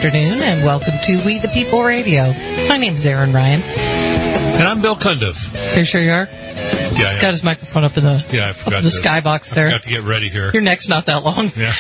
afternoon, and welcome to We the People Radio. My name's Aaron Ryan. And I'm Bill Cundiff. You sure you are? Yeah. Got his microphone up in the skybox there. I forgot to get ready here. Your neck's not that long. Yeah.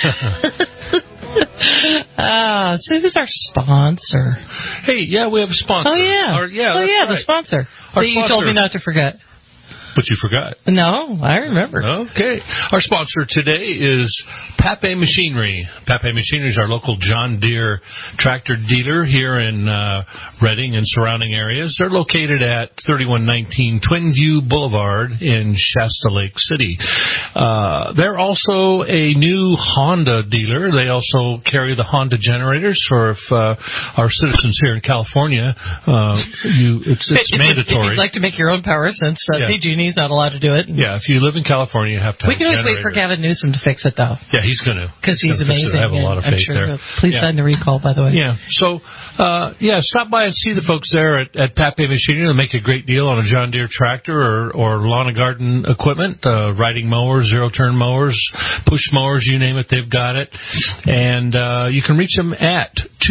So who's our sponsor? Hey, yeah, we have a sponsor. Oh, yeah. The sponsor. You told me not to forget. But you forgot. No, I remember. Okay. Our sponsor today is Pape Machinery. Pape Machinery is our local John Deere tractor dealer here in Redding and surrounding areas. They're located at 3119 Twin View Boulevard in Shasta Lake City. They're also a new Honda dealer. They also carry the Honda generators for if our citizens here in California, it's mandatory. If you'd like to make your own power, since PG&E's not allowed to do it. Yeah, if you live in California, you have to have a generator. We can always wait for Gavin Newsom to fix it, though. Yeah, he's going to. Because he's amazing. I have a lot of faith there. Please sign the recall, by the way. Yeah, so, stop by and see the folks there at Pape Machinery. They'll make a great deal on a John Deere tractor or lawn and garden equipment, riding mowers, zero-turn mowers, push mowers, you name it, they've got it. And you can reach them at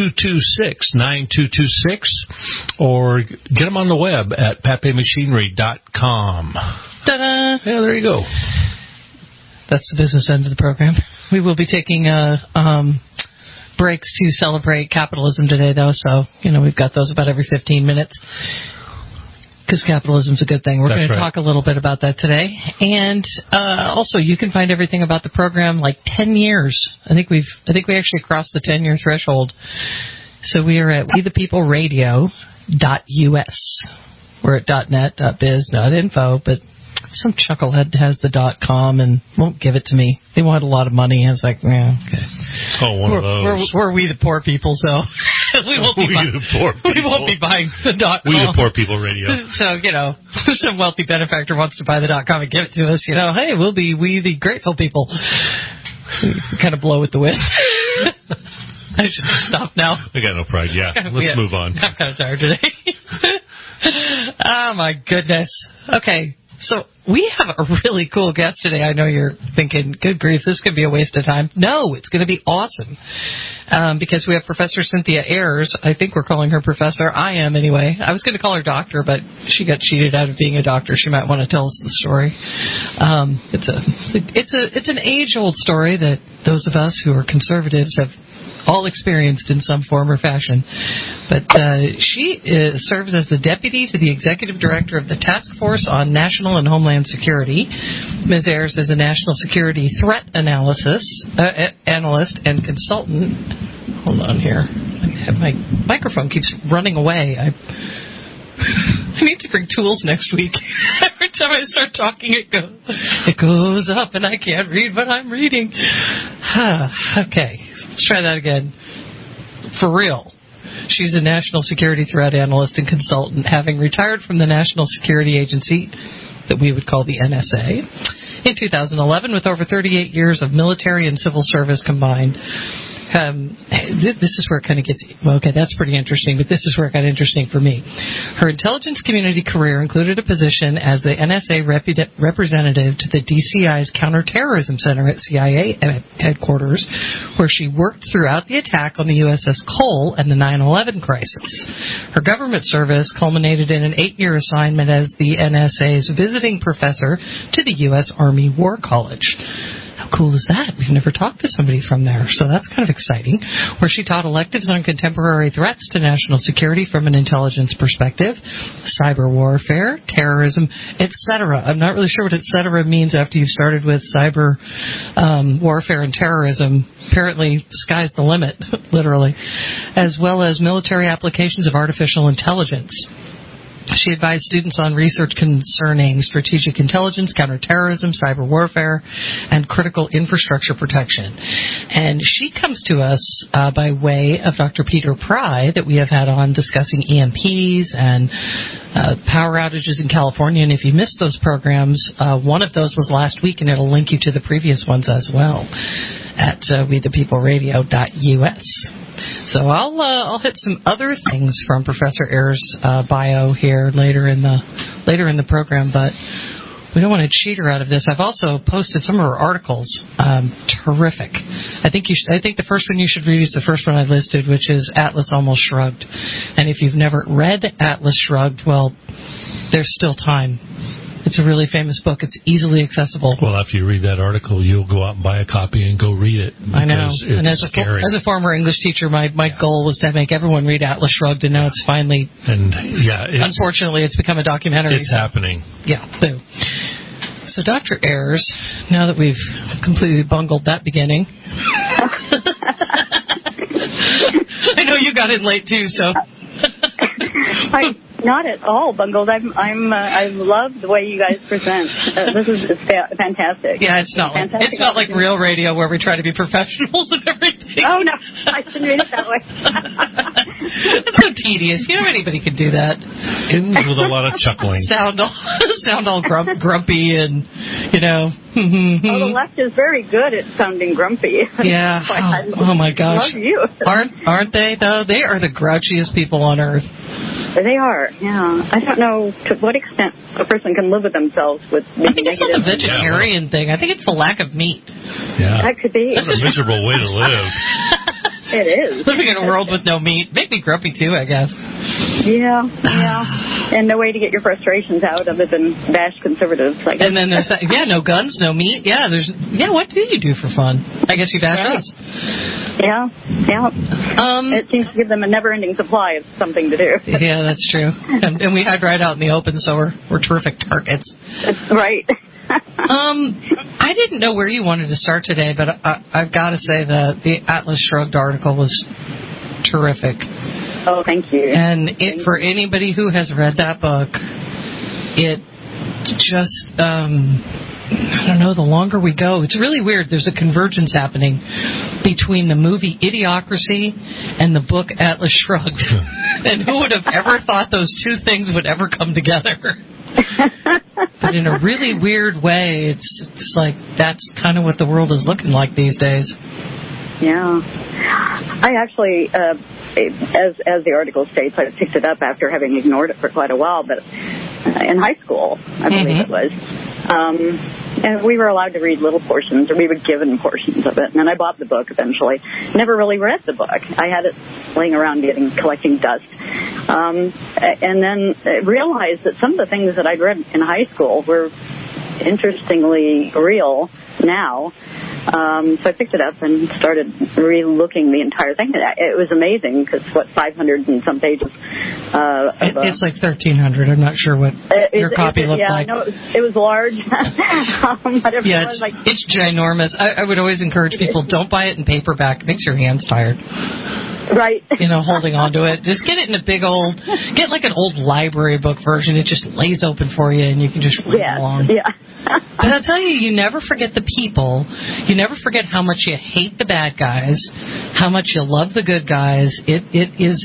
226-9226 or get them on the web at papemachinery.com. Ta-da! Yeah, there you go. That's the business end of the program. We will be taking breaks to celebrate capitalism today, though, so, we've got those about every 15 minutes. Because capitalism's a good thing. We're going to talk a little bit about that today. And also, you can find everything about the program like 10 years. I think we actually crossed the 10-year threshold. So we are at wethepeopleradio.us. We're at .net, .biz, .info, but some chucklehead has the .com and won't give it to me. They want a lot of money. I was like, okay. Oh, one of those. We're we the poor people, so we won't be buying the .com. We the poor people radio. So, some wealthy benefactor wants to buy the .com and give it to us, hey, we'll be we the grateful people. Kind of blow with the wind. I should stop now. I got no pride. Yeah, let's move on. I'm kind of tired today. Oh, my goodness. Okay, so we have a really cool guest today. I know you're thinking, good grief, this could be a waste of time. No, it's going to be awesome. Because we have Professor Cynthia Ayers. I think we're calling her professor. I am, anyway. I was going to call her doctor, but she got cheated out of being a doctor. She might want to tell us the story. It's an age-old story that those of us who are conservatives have all experienced in some form or fashion. But she serves as the deputy to the executive director of the Task Force on National and Homeland Security. Ms. Ayers is a national security threat analyst and consultant. Hold on here. My microphone keeps running away. I need to bring tools next week. Every time I start talking, it goes up, and I can't read what I'm reading. Okay. Let's try that again. For real. She's a national security threat analyst and consultant, having retired from the National Security Agency, that we would call the NSA, in 2011 with over 38 years of military and civil service combined. This is where it kind of gets... Well, okay, that's pretty interesting, but this is where it got interesting for me. Her intelligence community career included a position as the NSA representative to the DCI's Counterterrorism Center at CIA headquarters, where she worked throughout the attack on the USS Cole and the 9/11 crisis. Her government service culminated in an 8-year assignment as the NSA's visiting professor to the U.S. Army War College. How cool is that? We've never talked to somebody from there, so that's kind of exciting. Where she taught electives on contemporary threats to national security from an intelligence perspective, cyber warfare, terrorism, etc. I'm not really sure what etc. means after you've started with cyber warfare and terrorism. Apparently, sky's the limit, literally, as well as military applications of artificial intelligence. She advised students on research concerning strategic intelligence, counterterrorism, cyber warfare, and critical infrastructure protection. And she comes to us by way of Dr. Peter Pry, that we have had on discussing EMPs and power outages in California. And if you missed those programs, one of those was last week, and it'll link you to the previous ones as well at wethepeopleradio.us. So I'll hit some other things from Professor Ayers' bio here later in the program. But we don't want to cheat her out of this. I've also posted some of her articles. Terrific. I think the first one you should read is the first one I listed, which is Atlas Almost Shrugged. And if you've never read Atlas Shrugged, well, there's still time. It's a really famous book. It's easily accessible. Well, after you read that article, you'll go out and buy a copy and go read it. I know. And as scary. As a former English teacher, my goal was to make everyone read Atlas Shrugged, and now it's finally... And unfortunately, it's become a documentary. It's happening. Yeah. So, Dr. Ayers, now that we've completely bungled that beginning... I know you got in late, too, so... Not at all bungled. I love the way you guys present. This is fantastic. Yeah, it's not like real radio where we try to be professionals and everything. Oh no, I shouldn't read it that way. It's so tedious. Anybody could do that. Ends with a lot of chuckling. Sound all grumpy and the left is very good at sounding grumpy. Yeah. Oh my gosh. Love you. Aren't they though? They are the grouchiest people on earth. They are, yeah. I don't know to what extent a person can live with themselves with being I think it's not the vegetarian thing. I think it's the lack of meat. Yeah. That could be. That's a miserable way to live. It is. Living in a world with no meat. Make me grumpy too, I guess. Yeah. And no way to get your frustrations out other than bash conservatives, I guess. And then there's that, no guns, no meat. What do you do for fun? I guess you bash us. Yeah. It seems to give them a never-ending supply of something to do. Yeah, that's true. And we hide right out in the open, so we're terrific targets. Right. I didn't know where you wanted to start today, but I've got to say the Atlas Shrugged article was terrific. Oh, thank you. And for anybody who has read that book, it just, I don't know, the longer we go, it's really weird. There's a convergence happening between the movie Idiocracy and the book Atlas Shrugged. And who would have ever thought those two things would ever come together? But in a really weird way, it's like that's kind of what the world is looking like these days. Yeah. I actually, as the article states, I picked it up after having ignored it for quite a while, but in high school, I believe it was. And we were allowed to read little portions, or we were given portions of it. And then I bought the book eventually. Never really read the book. I had it laying around collecting dust. And then realized that some of the things that I'd read in high school were interestingly real now. So I picked it up and started re-looking the entire thing. It was amazing because 500 and some pages. It's like 1,300. I'm not sure what your copy looked like. Yeah, no, it was large. It's ginormous. I would always encourage people, don't buy it in paperback. It makes your hands tired. Right. Holding on to it. Just get it in a get like an old library book version. It just lays open for you and you can just read along. Yeah. But I'll tell you, you never forget the people. You never forget how much you hate the bad guys, how much you love the good guys. It is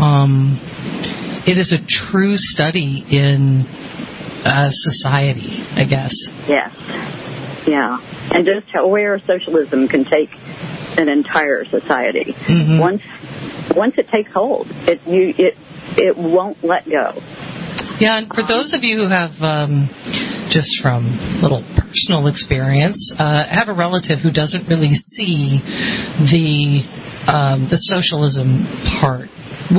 a true study in society, I guess. Yes. Yeah. And just where socialism can take an entire society. Mm-hmm. Once it takes hold, it won't let go. Yeah, and for those of you who have, just from little personal experience, have a relative who doesn't really see the socialism part,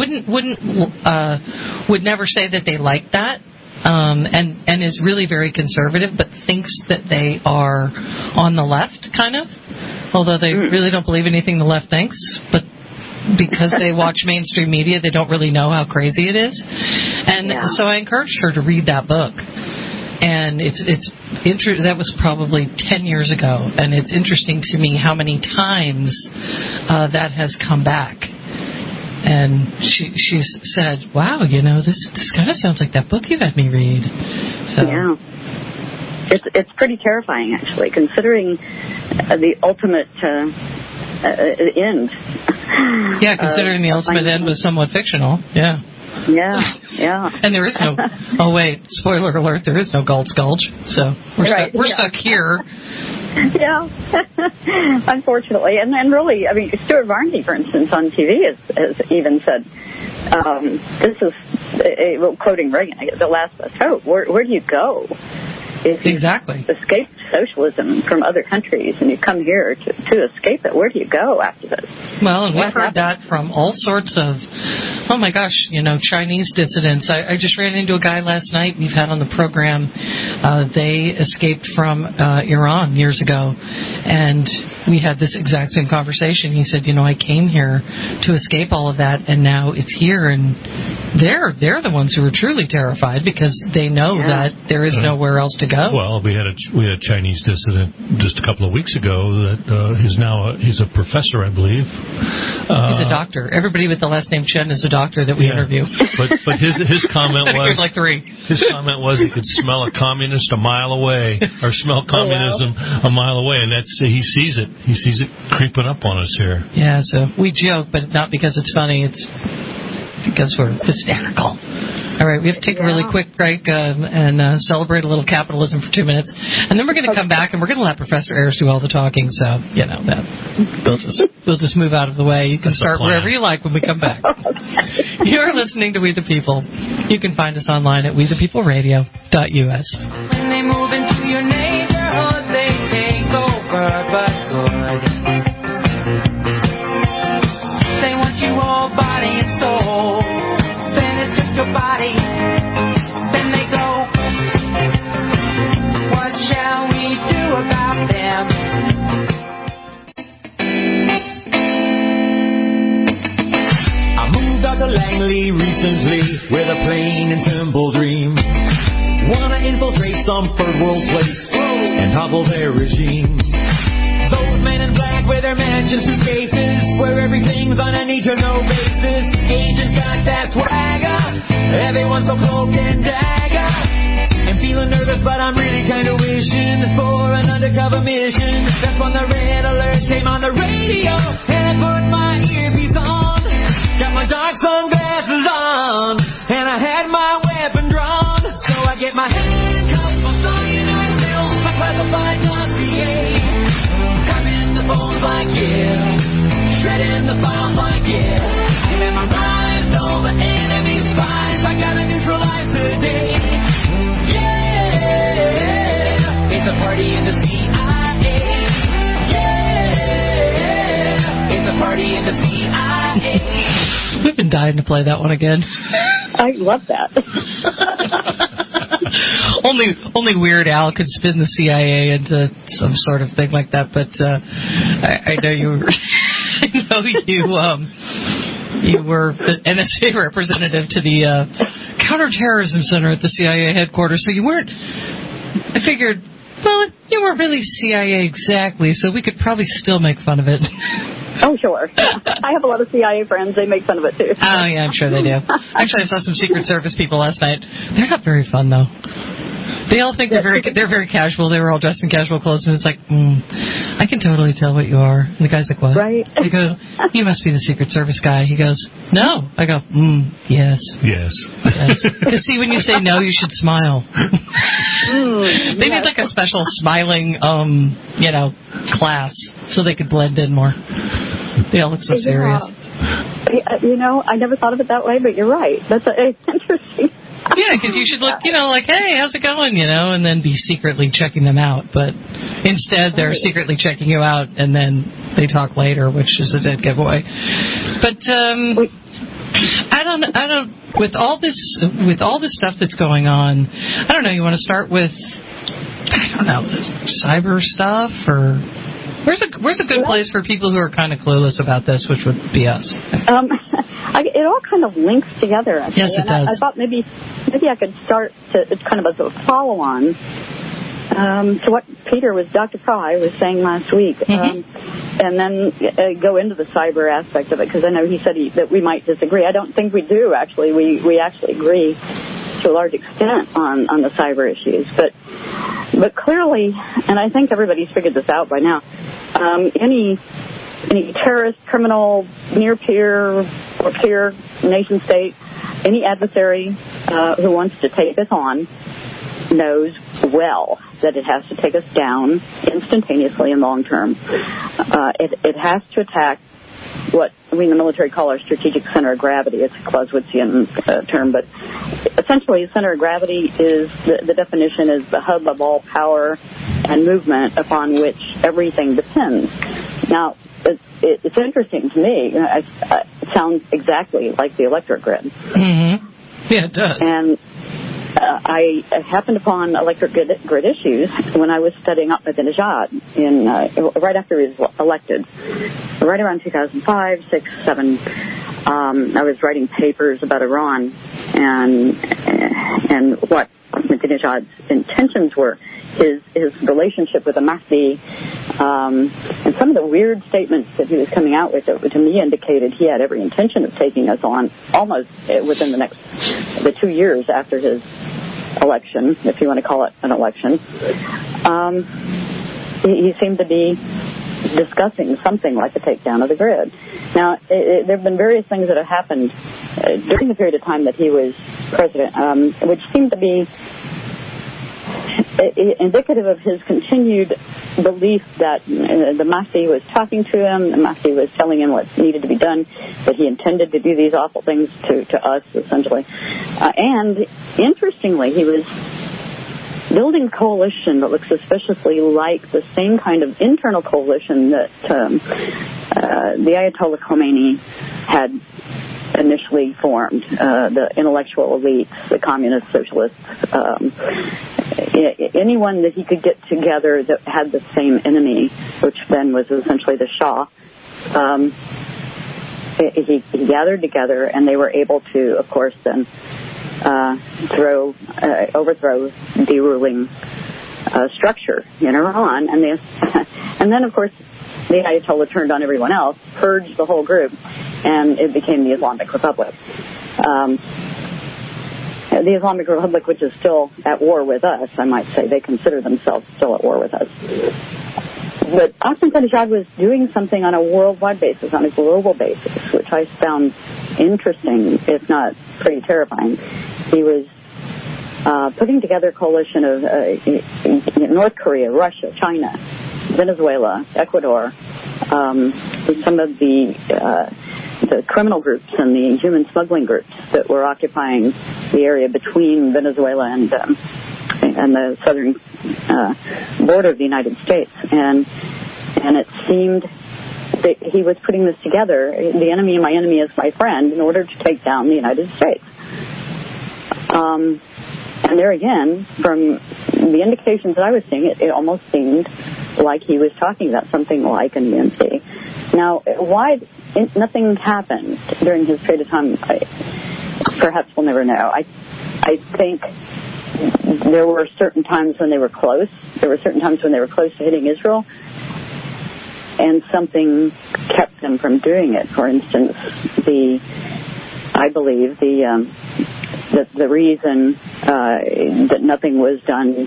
would never say that they like that, and is really very conservative, but thinks that they are on the left, kind of, although they really don't believe anything the left thinks, but because they watch mainstream media, they don't really know how crazy it is. And so I encouraged her to read that book. And that was probably 10 years ago, and it's interesting to me how many times that has come back. And she said, "Wow, this kind of sounds like that book you had me read." So it's pretty terrifying, actually, considering the ultimate end. Yeah, considering the ultimate end was somewhat fictional. Yeah. Yeah. And there is no. Oh wait, spoiler alert! There is no Galt's Gulch, so we're stuck here. Yeah, unfortunately, and really, I mean, Stuart Varney, for instance, on TV has even said, "This is," quoting Reagan, "the last best hope. Where do you go?" if you exactly escape socialism from other countries and you come here to escape it, where do you go after this? Well, and we've heard that from all sorts of, oh my gosh, Chinese dissidents. I just ran into a guy last night we've had on the program. They escaped from Iran years ago, and we had this exact same conversation. He said, I came here to escape all of that, and now it's here, and they're the ones who are truly terrified because they know that there is nowhere else to go. Well, we had a Chinese dissident just a couple of weeks ago that he's a professor, I believe. He's a doctor. Everybody with the last name Chen is a doctor that we interview. But his comment I think was there's like 3. His comment was he could smell a communist a mile away, or smell communism a mile away, and he sees it. He sees it creeping up on us here. Yeah, so we joke, but not because it's funny. It's because we're hysterical. All right, we have to take a really quick break and celebrate a little capitalism for 2 minutes, and then we're going to come back and we're going to let Professor Ayers do all the talking. So that we'll just move out of the way. You can start wherever you like when we come back. You're listening to We the People. You can find us online at WeThePeopleRadio.us. When they move into your neighborhood, they take over, but good. They want you all body and soul. Then it's just your body. Then they go. What shall we do about them? I moved out to Langley recently with a plain and simple dream. Wanna infiltrate some third world place and topple their regime. Those men in black with their mansion suitcases, where everything's on a need-to-know basis. Agents got that swagger, everyone's so cloak and dagger. I'm feeling nervous, but I'm really kind of wishing for an undercover mission. That's when the red alert came on the radio, and I put my earpiece on. Got my dark sunglasses on, and I had my weapon drawn. So I get my handcuffs, my cyanide pills, my classified dossier. Phones like shredding the files like I memorized all the enemy spies. I gotta neutralize today. Yeah, it's a party in the CIA. Yeah, it's a party in the CIA. We've been dying to play that one again. I love that. Only Weird Al could spin the CIA into some sort of thing like that, but I know you were the NSA representative to the Counterterrorism Center at the CIA headquarters, so you weren't. I figured, well, you weren't really CIA exactly, so we could probably still make fun of it. Oh, sure. I have a lot of CIA friends. They make fun of it, too. Oh, yeah, I'm sure they do. Actually, I saw some Secret Service people last night. They're not very fun, though. They all think they're very casual. They were all dressed in casual clothes, and it's like, I can totally tell what you are. And the guy's like, what? Right. They go, you must be the Secret Service guy. He goes, no. I go, yes. Yes. Because see, when you say no, you should smile. They need like a special smiling, class so they could blend in more. They all look so serious. I never thought of it that way, but you're right. That's interesting. Yeah, because you should look, like, hey, how's it going, and then be secretly checking them out. But instead, they're secretly checking you out, and then they talk later, which is a dead giveaway. But I don't. With all this stuff that's going on, I don't know. You want to start with, the cyber stuff, or where's a good place for people who are kind of clueless about this, which would be us. It all kind of links together. Actually. Yes, it does. I thought maybe I could start it's kind of as a follow-on to what Dr. Pry was saying last week, and then go into the cyber aspect of it, because I know he said that we might disagree. I don't think we do, actually. We actually agree to a large extent on the cyber issues, but clearly, and I think everybody's figured this out by now, any terrorist, criminal, near peer or peer, nation state, any adversary who wants to take us on knows well that it has to take us down instantaneously and long term. It has to attack what we in the military call our strategic center of gravity. It's a Clausewitzian term, but essentially, center of gravity is the definition is the hub of all power and movement upon which everything depends. Now, it's interesting to me. It sounds exactly like the electric grid. Mm-hmm. Yeah, it does. And I happened upon electric grid issues when I was studying Ahmadinejad right after he was elected, right around 2005, 6, 7. I was writing papers about Iran and what Ahmadinejad's intentions were, his relationship with the Mahdi, and some of the weird statements that he was coming out with that to me indicated he had every intention of taking us on almost within the 2 years after his election, if you want to call it an election. He seemed to be discussing something like a takedown of the grid. Now, there have been various things that have happened during the period of time that he was president, which seemed to be indicative of his continued belief that the Mahdi was talking to him, the Mahdi was telling him what needed to be done, that he intended to do these awful things to us, essentially. And interestingly, he was building a coalition that looks suspiciously like the same kind of internal coalition that the Ayatollah Khomeini had initially formed, the intellectual elites, the communist socialists, anyone that he could get together that had the same enemy, which then was essentially the Shah. He gathered together, and they were able to, of course, then overthrow the ruling structure in Iran, and then, of course, the Ayatollah turned on everyone else, purged the whole group, and it became the Islamic Republic. The Islamic Republic, which is still at war with us, I might say. They consider themselves still at war with us. But Ahmadinejad was doing something on a worldwide basis, on a global basis, which I found interesting, if not pretty terrifying. He was putting together a coalition of North Korea, Russia, China, Venezuela, Ecuador, some of the criminal groups and the human smuggling groups that were occupying the area between Venezuela and the southern border of the United States. And it seemed that he was putting this together, the enemy of my enemy is my friend, in order to take down the United States. And there again, from the indications that I was seeing, it almost seemed like he was talking about something like an EMP. Now, why nothing happened during his period of time, perhaps we'll never know. I think there were certain times when they were close. There were certain times when they were close to hitting Israel, and something kept them from doing it. For instance, I believe the reason that nothing was done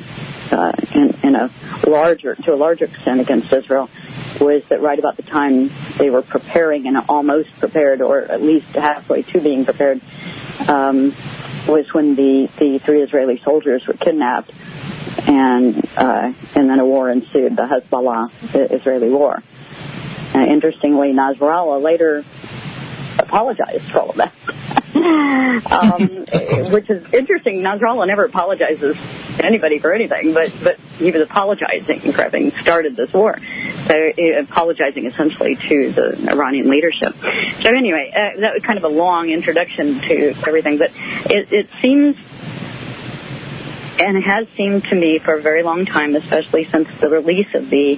to a larger extent against Israel was that right about the time they were preparing and almost prepared, or at least halfway to being prepared, was when the 3 Israeli soldiers were kidnapped, and then a war ensued, the Hezbollah-Israeli war. Interestingly, Nasrallah later apologized for all of that. Which is interesting. Nasrallah never apologizes to anybody for anything, but he was apologizing for having started this war. So apologizing essentially to the Iranian leadership. So anyway, that was kind of a long introduction to everything, but it seems, and it has seemed to me for a very long time, especially since the release of the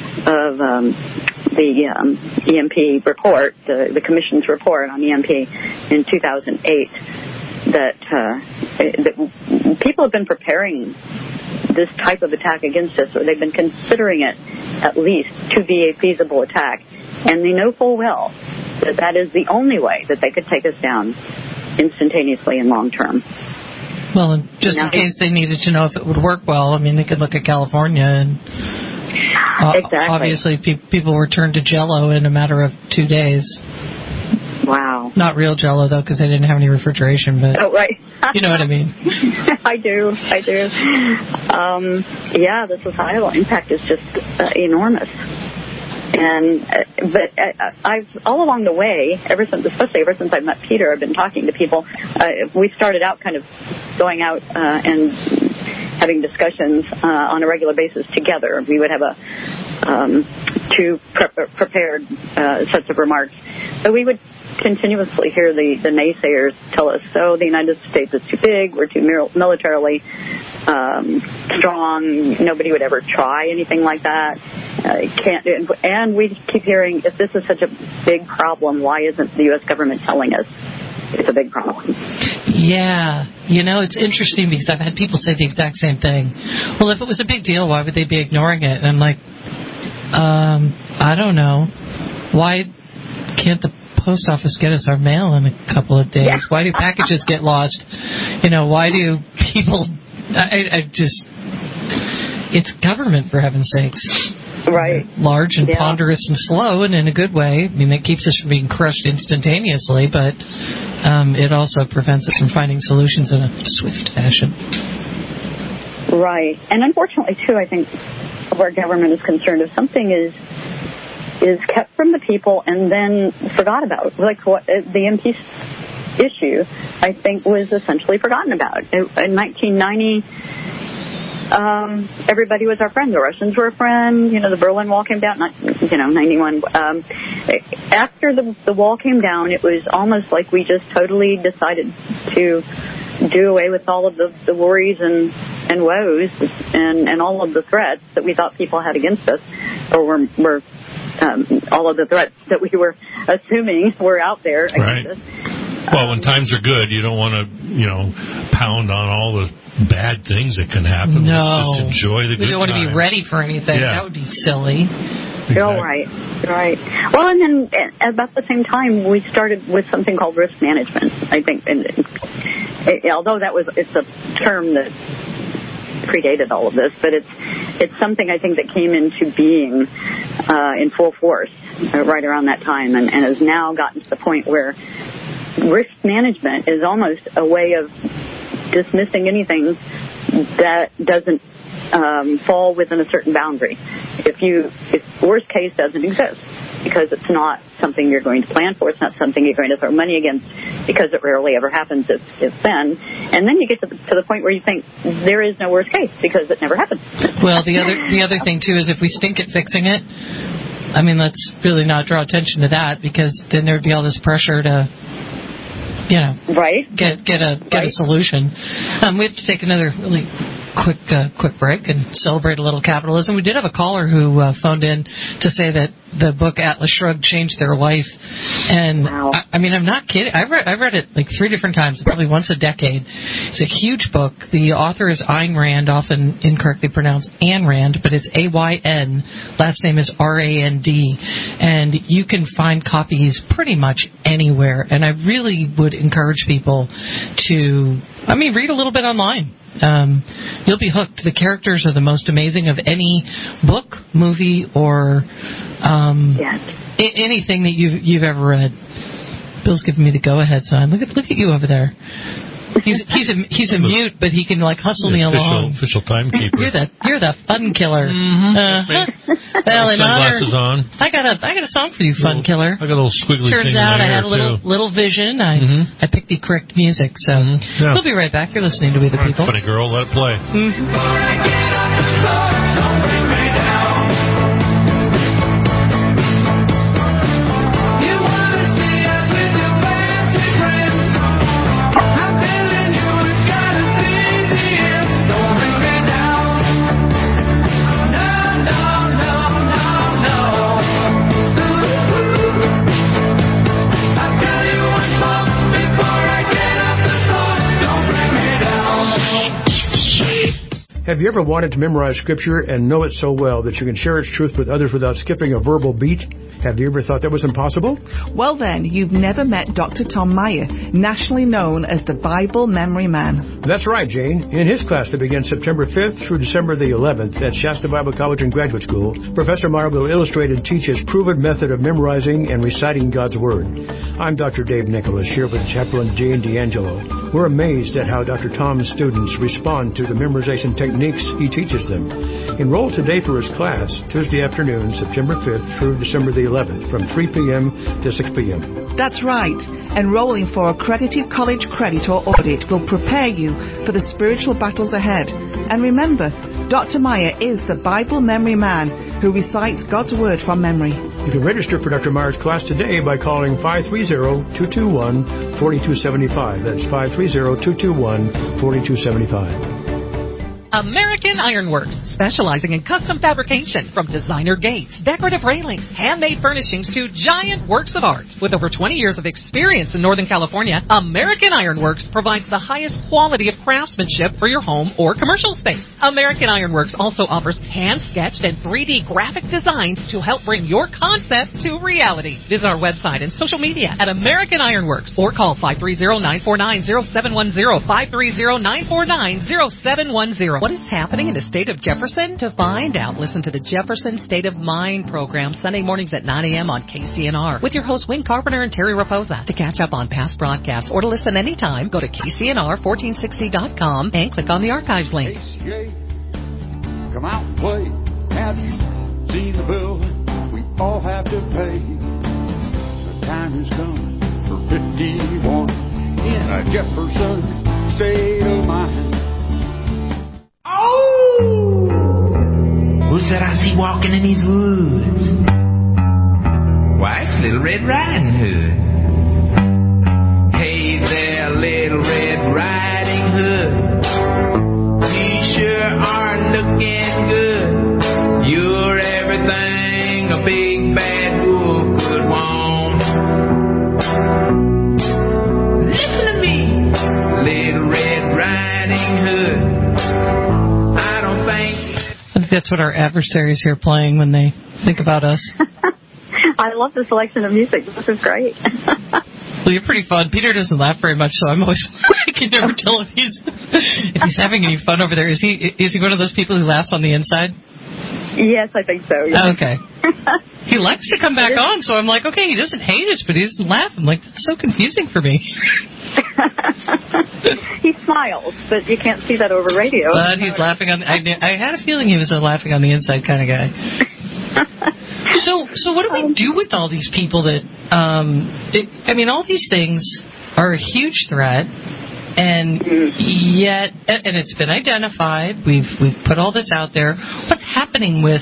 EMP report, the Commission's report on EMP in 2008, that people have been preparing this type of attack against us, or they've been considering it at least to be a feasible attack, and they know full well that that is the only way that they could take us down instantaneously and long term. Well, and just in case they needed to know if it would work well, I mean, they could look at California and exactly. Obviously people were turned to Jell-O in a matter of 2 days. Wow. Not real Jell-O, though, because they didn't have any refrigeration, but oh, right. You know what I mean. I do. Yeah, the societal impact is just enormous. But I've all along the way, especially ever since I've met Peter, I've been talking to people. We started out kind of going out and having discussions on a regular basis together. We would have two prepared sets of remarks. But we would continuously hear the naysayers tell us, the United States is too big, we're too militarily strong, nobody would ever try anything like that. And we keep hearing, if this is such a big problem, why isn't the U.S. government telling us it's a big problem? Yeah. It's interesting because I've had people say the exact same thing. Well, if it was a big deal, why would they be ignoring it? And I'm like, I don't know. Why can't the post office get us our mail in a couple of days? Why do packages get lost? Why do people... it's government, for heaven's sakes. Right. Large and ponderous and slow, and in a good way. I mean, that keeps us from being crushed instantaneously, but it also prevents us from finding solutions in a swift fashion. Right. And unfortunately, too, I think where government is concerned, if something is kept from the people and then forgot about, like what the MP issue, I think, was essentially forgotten about. In 1990, everybody was our friend. The Russians were a friend. The Berlin Wall came down, 91. After the wall came down, it was almost like we just totally decided to do away with all of the worries and woes and all of the threats that we thought people had against us, or were all of the threats that we were assuming were out there against us. Well, when times are good, you don't want to, pound on all the bad things that can happen. No. Let's just enjoy the good We don't want to be ready for anything. Yeah. That would be silly. Exactly. Oh, right. Well, and then about the same time, we started with something called risk management, I think. And although it's a term that predated all of this, but it's something I think that came into being in full force right around that time, and has now gotten to the point where risk management is almost a way of dismissing anything that doesn't fall within a certain boundary. If worst case doesn't exist, because it's not something you're going to plan for, it's not something you're going to throw money against, because it rarely ever happens if then. And then you get to the point where you think there is no worst case because it never happens. Well, the other thing too is if we stink at fixing it, I mean, let's really not draw attention to that, because then there'd be all this pressure to right, get a solution. We have to take another really quick break and celebrate a little capitalism. We did have a caller who phoned in to say that the book Atlas Shrugged changed their life, and wow. I mean, I'm not kidding. I read it like 3 different times, probably once a decade. It's a huge book. The author is Ayn Rand, often incorrectly pronounced Ayn Rand, but it's A-Y-N. Last name is R-A-N-D, and you can find copies pretty much anywhere. And I really would encourage people to, read a little bit online. You'll be hooked. The characters are the most amazing of any book, movie, or anything that you've ever read. Bill's giving me the go-ahead sign. Look at you over there. He's a mute, but he can hustle me along. Official timekeeper. You're the fun killer. Mm-hmm. Well, in honor, sunglasses on. I got a song for you, fun killer. I got a little squiggly Turns thing out in my I had hair, a little vision. I picked the correct music, so we'll be right back. You're listening to We the People. Funny girl, let it play. Have you ever wanted to memorize Scripture and know it so well that you can share its truth with others without skipping a verbal beat? Have you ever thought that was impossible? Well then, you've never met Dr. Tom Meyer, nationally known as the Bible Memory Man. That's right, Jane. In his class that begins September 5th through December the 11th at Shasta Bible College and Graduate School, Professor Meyer will illustrate and teach his proven method of memorizing and reciting God's Word. I'm Dr. Dave Nicholas, here with Chaplain Jane D'Angelo. We're amazed at how Dr. Tom's students respond to the memorization techniques he teaches them. Enroll today for his class, Tuesday afternoon, September 5th through December the 11th, from 3 p.m. to 6 p.m. That's right. Enrolling for accredited college credit or audit will prepare you for the spiritual battles ahead. And remember, Dr. Meyer is the Bible memory man who recites God's Word from memory. You can register for Dr. Meyer's class today by calling 530-221-4275. That's 530-221-4275. American Ironworks, specializing in custom fabrication from designer gates, decorative railings, handmade furnishings to giant works of art. With over 20 years of experience in Northern California, American Ironworks provides the highest quality of craftsmanship for your home or commercial space. American Ironworks also offers hand-sketched and 3D graphic designs to help bring your concept to reality. Visit our website and social media at American Ironworks or call 530-949-0710, 530-949-0710. What is happening in the state of Jefferson? To find out, listen to the Jefferson State of Mind program Sunday mornings at 9 a.m. on KCNR with your hosts Wayne Carpenter and Terry Raposa. To catch up on past broadcasts or to listen anytime, go to KCNR1460.com and click on the archives link. ACA, come out and play. Have you seen the bill we all have to pay? The time has come for 51 in a Jefferson State of Mind. Oh! Who's that I see walking in these woods? Why, it's Little Red Riding Hood. Hey there, Little Red Riding Hood. You sure are looking good. You're everything a big bad wolf could want. Listen to me, Little Red Riding Hood. I think that's what our adversaries here playing when they think about us. I love the selection of music. This is great. Well, you're pretty fun. Peter doesn't laugh very much, so I'm always I can never tell if he's having any fun over there. Is he one of those people who laughs on the inside? Yes, I think so. Yeah. Okay. He likes to come back on, so I'm like, okay, he doesn't hate us, but he doesn't laugh. I'm like, that's so confusing for me. He smiles, but you can't see that over radio. But he's laughing on. I had a feeling he was a laughing on the inside kind of guy. So what do we do with all these people that? All these things are a huge threat, and yet, and it's been identified. We've put all this out there. What's happening with?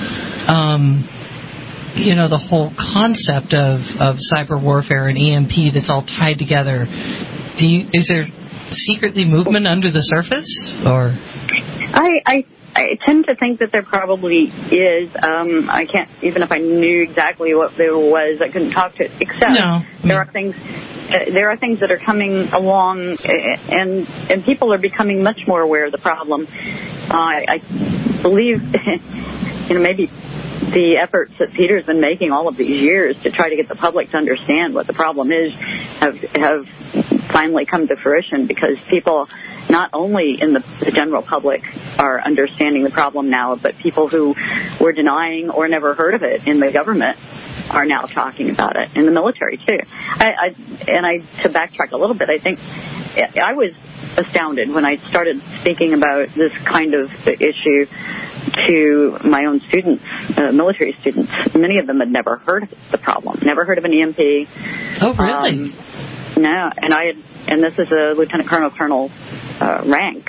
The whole concept of cyber warfare and EMP that's all tied together. Is there secretly movement under the surface, or? I tend to think that there probably is. I can't, even if I knew exactly what there was, I couldn't talk to it. Except there are things that are coming along, and people are becoming much more aware of the problem. I believe, maybe the efforts that Peter's been making all of these years to try to get the public to understand what the problem is have finally come to fruition, because people, not only in the general public, are understanding the problem now, but people who were denying or never heard of it in the government are now talking about it, in the military too. To backtrack a little bit, I think I was astounded when I started speaking about this kind of issue to my own students, military students. Many of them had never heard of the problem, never heard of an EMP. Oh, really? No, and this is a lieutenant colonel rank.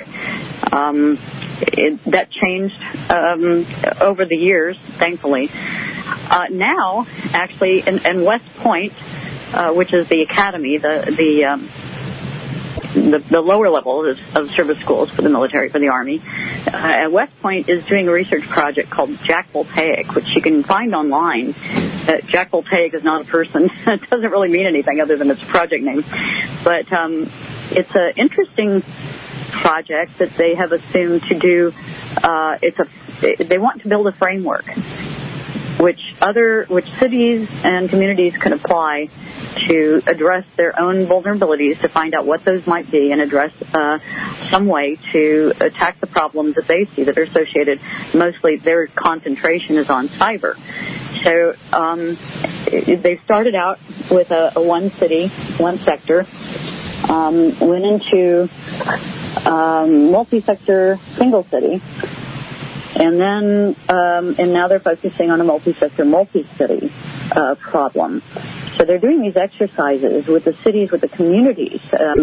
That changed over the years, thankfully. Now, actually, in West Point, which is the academy, the lower level of service schools for the military, for the Army, West Point is doing a research project called Jack Voltaic, which you can find online. Jack Voltaic is not a person. It doesn't really mean anything other than its project name. But it's an interesting project that they have assumed to do. They want to build a framework which cities and communities can apply to address their own vulnerabilities, to find out what those might be, and address some way to attack the problems that they see that are associated. Mostly their concentration is on cyber. So they started out with a one city, one sector, went into multi-sector single city, and then and now they're focusing on a multi-sector multi-city problem. So they're doing these exercises with the cities, with the communities,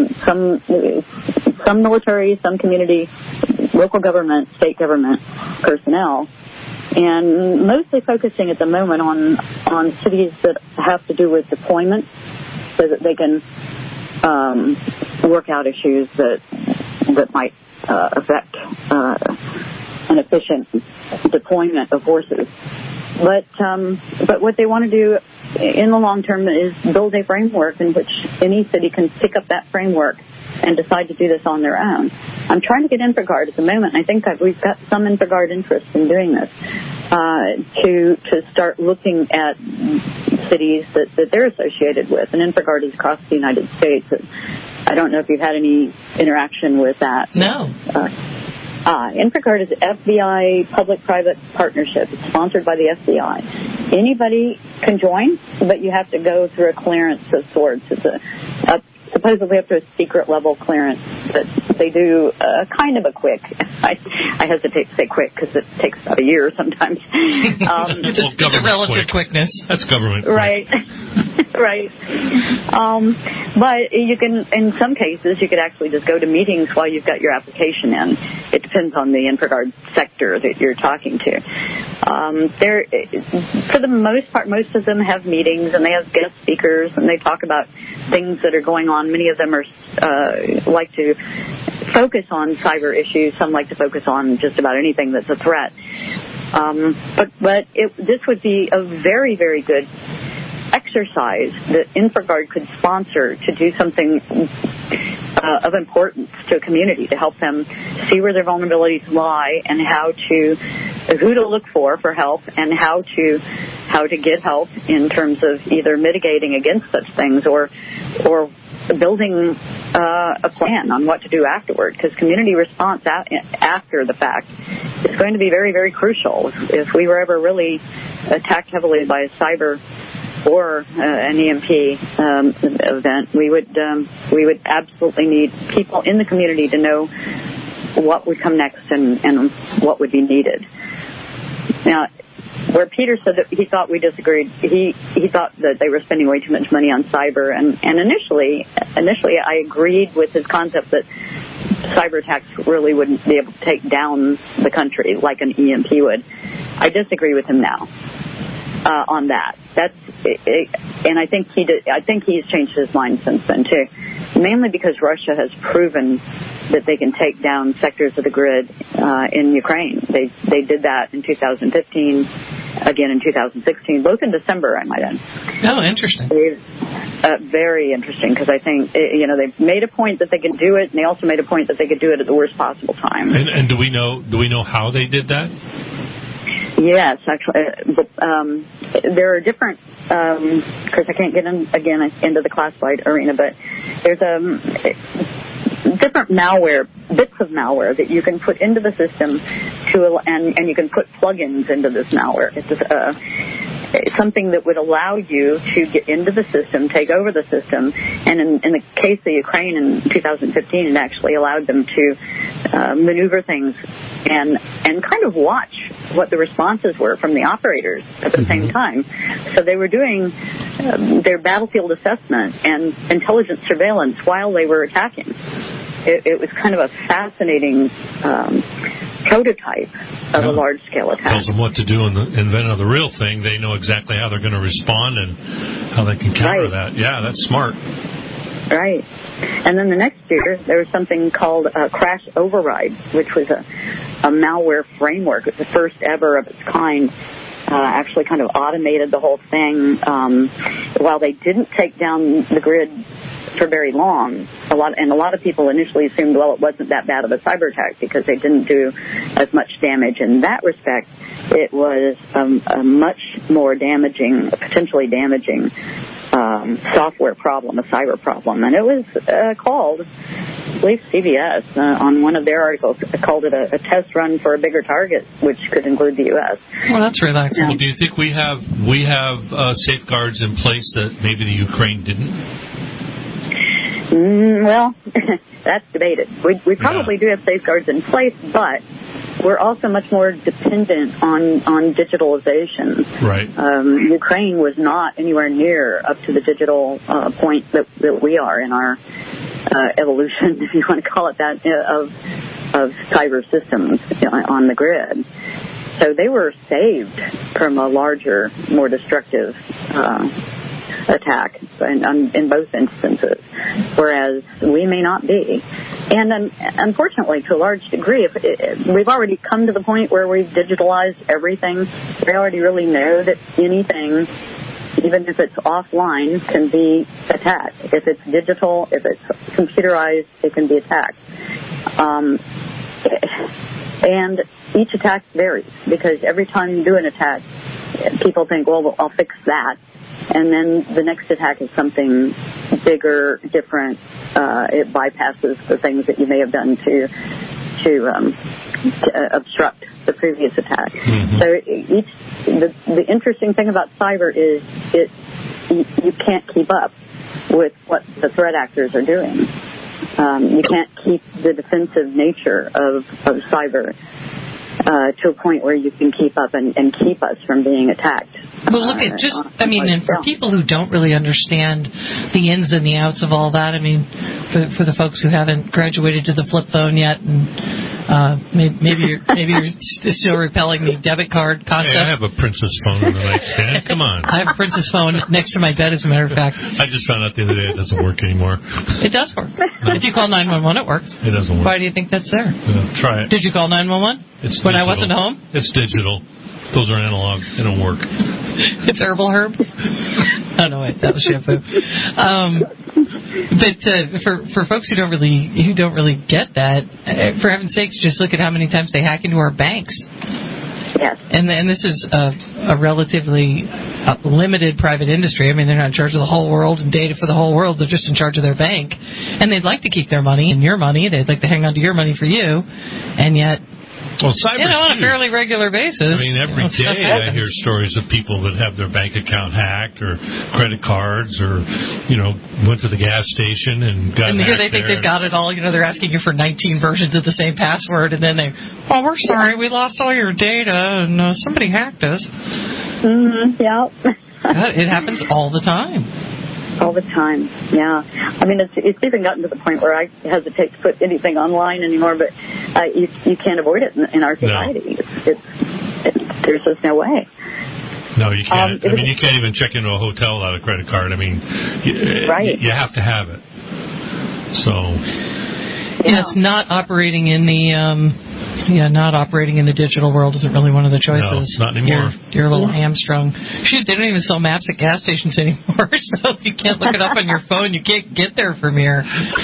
some military, some community, local government, state government personnel, and mostly focusing at the moment on cities that have to do with deployment, so that they can work out issues that might affect an efficient deployment of forces. But what they want to do in the long term is build a framework in which any city can pick up that framework and decide to do this on their own. I'm trying to get InfraGard at the moment. I think we've got some InfraGard interest in doing this, to start looking at cities that they're associated with. And InfraGard is across the United States. I don't know if you've had any interaction with that. No. InfraGard is FBI public-private partnership. It's sponsored by the FBI. Anybody can join, but you have to go through a clearance of sorts. It's supposedly up to a secret level clearance, but they do kind of a quick. I hesitate to say quick because it takes about a year sometimes. It's a relative quickness. That's government. Right. Right. But you can, in some cases, you could actually just go to meetings while you've got your application in. It depends on the InfraGard sector that you're talking to. For the most part, most of them have meetings and they have guest speakers and they talk about things that are going on. Many of them are like to focus on cyber issues. Some like to focus on just about anything that's a threat. But this would be a very, very good exercise that InfraGard could sponsor to do something of importance to a community, to help them see where their vulnerabilities lie and who to look for help and how to get help in terms of either mitigating against such things or building a plan on what to do afterward, because community response after the fact is going to be very, very crucial. If we were ever really attacked heavily by a cyber or an EMP event, we would absolutely need people in the community to know what would come next and what would be needed. Now, where Peter said that he thought we disagreed, he thought that they were spending way too much money on cyber, and initially I agreed with his concept that cyber attacks really wouldn't be able to take down the country like an EMP would. I disagree with him now on that. And I think he's changed his mind since then too, mainly because Russia has proven that they can take down sectors of the grid in Ukraine. They did that in 2015, again in 2016, both in December, I might add. Oh, interesting. Very interesting, because I think they made a point that they could do it, and they also made a point that they could do it at the worst possible time. And do we know how they did that? Yes, actually, there are different. Of course, I can't get into the classified arena, but there's different malware, bits of malware that you can put into the system and you can put plugins into this malware. It's something that would allow you to get into the system, take over the system, and in the case of Ukraine in 2015, it actually allowed them to maneuver things and kind of watch what the responses were from the operators at the same time. So they were doing their battlefield assessment and intelligence surveillance while they were attacking. It was kind of a fascinating prototype of a large-scale attack. Tells them what to do in the real thing. They know exactly how they're going to respond and how they can counter that. Yeah, that's smart. Right. And then the next year, there was something called Crash Override, which was a malware framework. It was the first ever of its kind. Actually kind of automated the whole thing. While they didn't take down the grid for very long, a lot of people initially assumed, well, it wasn't that bad of a cyber attack because they didn't do as much damage. In that respect, it was a much more potentially damaging software problem, a cyber problem. And it was called, I believe CBS, on one of their articles, called it a test run for a bigger target, which could include the U.S. Well, that's relaxing. Well, do you think we have safeguards in place that maybe the Ukraine didn't? Well, that's debated. We probably do have safeguards in place, but we're also much more dependent on digitalization. Right. Ukraine was not anywhere near up to the digital point that we are in our evolution, if you want to call it that, of cyber systems on the grid. So they were saved from a larger, more destructive attack in both instances, whereas we may not be. And unfortunately, to a large degree, we've already come to the point where we've digitalized everything. We already really know that anything, even if it's offline, can be attacked. If it's digital, if it's computerized, it can be attacked. And each attack varies, because every time you do an attack, people think, well, I'll fix that. And then the next attack is something bigger, different. It bypasses the things that you may have done to obstruct the previous attack. Mm-hmm. So the interesting thing about cyber is you can't keep up with what the threat actors are doing. You can't keep the defensive nature of cyber to a point where you can keep up and keep us from being attacked. Well, look at and for people who don't really understand the ins and the outs of all that, I mean, for the folks who haven't graduated to the flip phone yet, and maybe you're still repelling the debit card concept. Hey, I have a Princess phone in the nightstand. Come on. I have a Princess phone next to my bed, as a matter of fact. I just found out the other day it doesn't work anymore. It does work. No. If you call 911, it works. It doesn't work. Why do you think that's there? Try it. Did you call 911? It's when digital. I wasn't home? It's digital. Those are analog. They don't work. It's Herbal Herb? Oh, no, wait. That was shampoo. But for folks who don't really get that, for heaven's sakes, just look at how many times they hack into our banks. Yes. And this is a relatively limited private industry. I mean, they're not in charge of the whole world and data for the whole world. They're just in charge of their bank. And they'd like to keep their money and your money. They'd like to hang on to your money for you. And yet, well, cyber's on a fairly regular basis. I mean, every day I hear stories of people that have their bank account hacked or credit cards or, went to the gas station and got hacked. And here they think they've got it all. They're asking you for 19 versions of the same password, and then we're sorry, we lost all your data, and somebody hacked us. Mm-hmm, yeah. It happens all the time. All the time, yeah. I mean, it's even gotten to the point where I hesitate to put anything online anymore, but you can't avoid it in our society. No. There's just no way. No, you can't. You can't even check into a hotel without a credit card. I mean, right. You have to have it. So, it's not operating in the digital world isn't really one of the choices. No, not anymore. You're a little hamstrung. Shoot, they don't even sell maps at gas stations anymore, so if you can't look it up on your phone, you can't get there from here.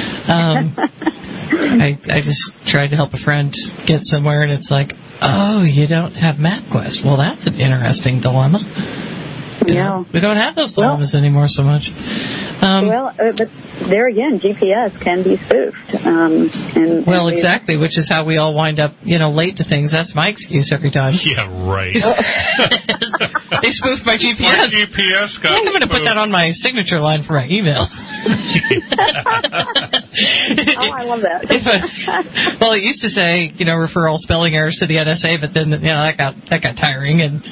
I just tried to help a friend get somewhere, and it's like, oh, you don't have MapQuest. Well, that's an interesting dilemma. Yeah. We don't have those dilemmas anymore so much. But there again, GPS can be spoofed. Exactly, which is how we all wind up, late to things. That's my excuse every time. Yeah, right. They spoofed my GPS. My GPS got I'm going to put that on my signature line for my email. I love that. It used to say, refer all spelling errors to the NSA, but then, that got tiring, and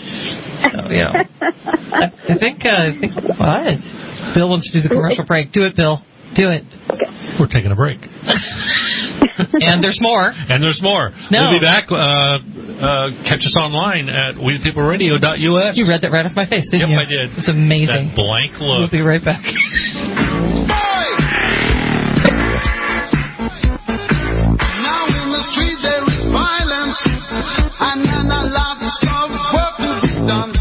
I think what? Bill wants to do the commercial break. Do it, Bill. Do it. Okay. We're taking a break. And there's more. No. We'll be back. Catch us online at WeThePeopleRadio.us. You read that right off my face, didn't you? Yep, I did. It's amazing. That blank look. We'll be right back. Now in the street there is violence, and a lot of work to be done.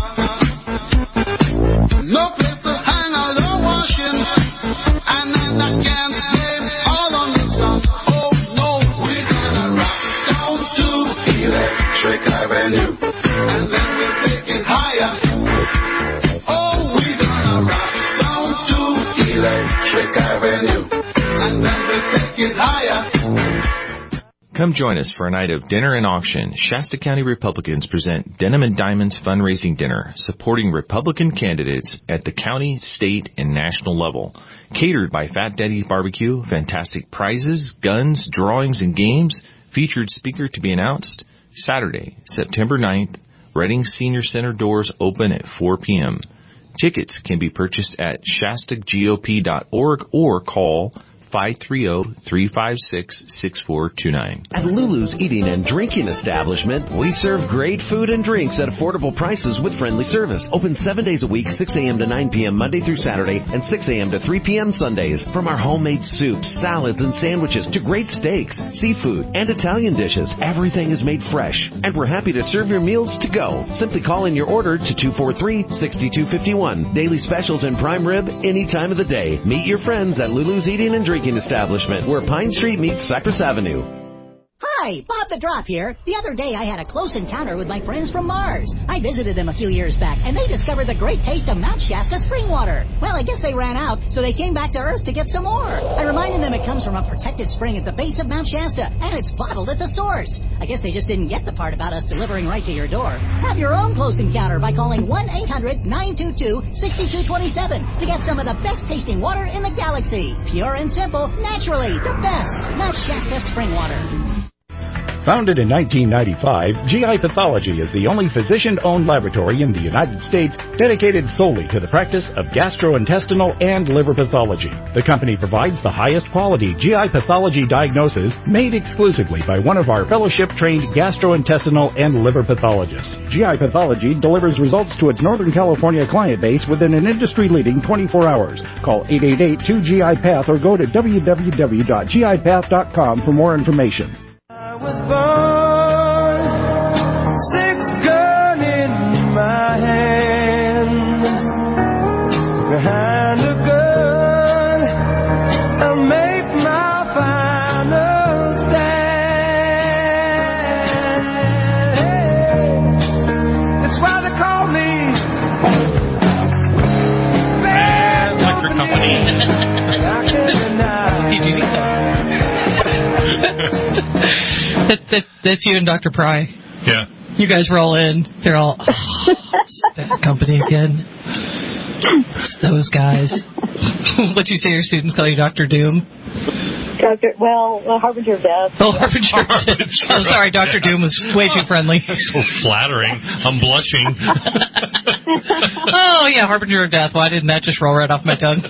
No place to hang out or washing, and then I can't blame all on the sun. Oh no, we're gonna rock down to Electric Avenue, and then we'll take it higher. Oh, we're gonna rock down to Electric Avenue, and then we'll take it higher. Come join us for a night of dinner and auction. Shasta County Republicans present Denim and Diamonds Fundraising Dinner, supporting Republican candidates at the county, state, and national level. Catered by Fat Daddy Barbecue, fantastic prizes, guns, drawings, and games. Featured speaker to be announced Saturday, September 9th. Reading Senior Center doors open at 4 p.m. Tickets can be purchased at shastagop.org or call 530-356-6429. At Lulu's Eating and Drinking Establishment, we serve great food and drinks at affordable prices with friendly service. Open 7 days a week, 6 a.m. to 9 p.m. Monday through Saturday, and 6 a.m. to 3 p.m. Sundays. From our homemade soups, salads, and sandwiches to great steaks, seafood, and Italian dishes, everything is made fresh. And we're happy to serve your meals to go. Simply call in your order to 243-6251. Daily specials and prime rib any time of the day. Meet your friends at Lulu's Eating and Drinking Establishment, where Pine Street meets Cypress Avenue. Hi, Bob the Drop here. The other day I had a close encounter with my friends from Mars. I visited them a few years back, and they discovered the great taste of Mount Shasta spring water. Well, I guess they ran out, so they came back to Earth to get some more. I reminded them it comes from a protected spring at the base of Mount Shasta, and it's bottled at the source. I guess they just didn't get the part about us delivering right to your door. Have your own close encounter by calling 1-800-922-6227 to get some of the best-tasting water in the galaxy. Pure and simple, naturally, the best. Mount Shasta spring water. Founded in 1995, GI Pathology is the only physician-owned laboratory in the United States dedicated solely to the practice of gastrointestinal and liver pathology. The company provides the highest quality GI pathology diagnosis made exclusively by one of our fellowship-trained gastrointestinal and liver pathologists. GI Pathology delivers results to its Northern California client base within an industry-leading 24 hours. Call 888-2GI-PATH or go to www.gipath.com for more information. Was born, 6 gun in my hand, behind a gun, I'll make my final stand. It's why they call me Bad Electric Company. That's you and Dr. Pry. Yeah. You guys roll in. They're all, it's Bad Company again. Those guys. What you say your students call you, Dr. Doom? Harbinger of Death. Oh, Harbinger of Death. I'm sorry, Dr. Doom was way too friendly. So flattering. I'm blushing. Oh, yeah, Harbinger of Death. Why didn't that just roll right off my tongue?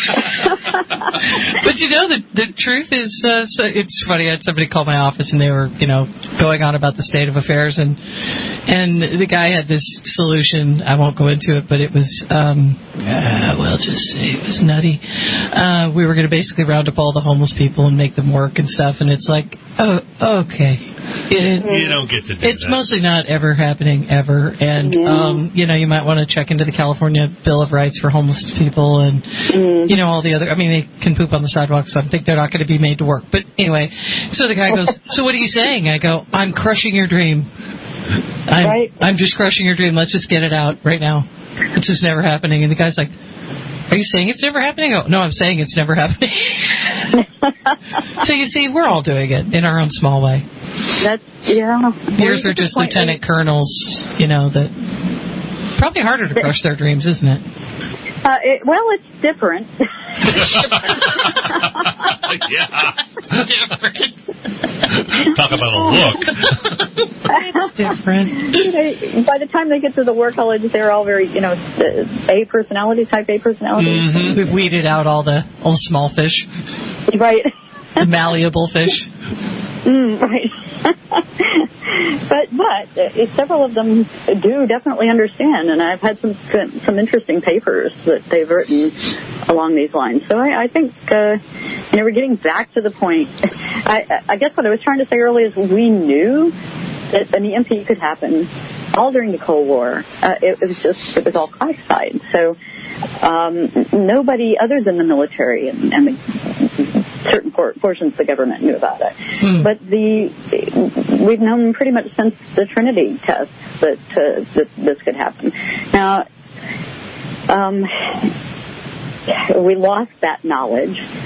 But you know, the truth is, so it's funny. I had somebody call my office, and they were, going on about the state of affairs, and the guy had this solution. I won't go into it, but it was, just say it was nutty. We were going to basically round up all the homeless people and make them work and stuff, and it's like, oh, okay. You don't get to do it's that. mostly not ever happening, ever, and, you might want to check into the California Bill of Rights for homeless people, and, all the other, they can poop on the sidewalk, so I think they're not going to be made to work. But anyway, so the guy goes, so what are you saying? I go, I'm crushing your dream. I'm just crushing your dream. Let's just get it out right now. It's just never happening. And the guy's like, are you saying it's never happening? Oh, no, I'm saying it's never happening. So you see, we're all doing it in our own small way. Yours are just lieutenant colonels, that probably harder to crush their dreams, isn't it? It's different. Different. Talk about a look. It's different. By the time they get to the war college, they're all very, type A personalities. Mm-hmm. We've weeded out all the small fish. Right. The malleable fish. Right. But several of them do definitely understand, and I've had some interesting papers that they've written along these lines. So I think we're getting back to the point. I guess what I was trying to say earlier is we knew that an EMP could happen all during the Cold War. It was all classified. So nobody other than the military and the certain portions of the government knew about it. But we've known pretty much since the Trinity test that this could happen. Now, we lost that knowledge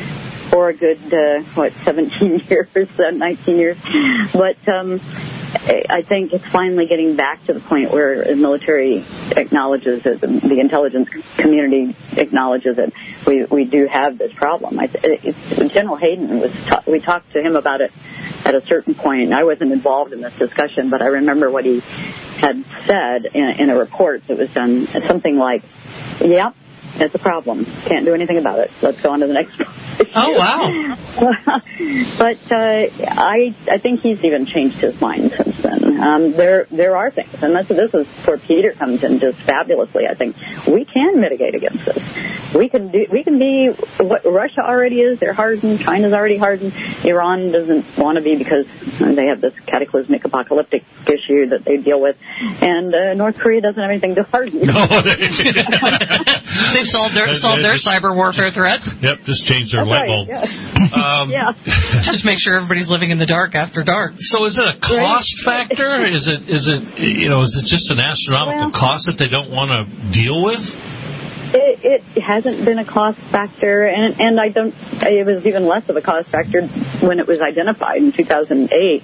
for a good 17 years, 19 years. But I think it's finally getting back to the point where the military acknowledges it, the intelligence community acknowledges it. We do have this problem. General Hayden we talked to him about it at a certain point. I wasn't involved in this discussion, but I remember what he had said in a report that was done. Something like, "Yep, it's a problem. Can't do anything about it. Let's go on to the next one." Oh, wow. But I think he's even changed his mind since then. There are things, and this is where Peter comes in just fabulously. I think we can mitigate against this. We can be what Russia already is. They're hardened. China's already hardened. Iran doesn't want to be because they have this cataclysmic apocalyptic issue that they deal with, and North Korea doesn't have anything to harden. No, they've solved their cyber warfare threats. Yep, just change their light bulb. Yeah. Just make sure everybody's living in the dark after dark. So is it a cost factor? Is it just an astronomical cost that they don't want to deal with? It hasn't been a cost factor, and it was even less of a cost factor when it was identified in 2008.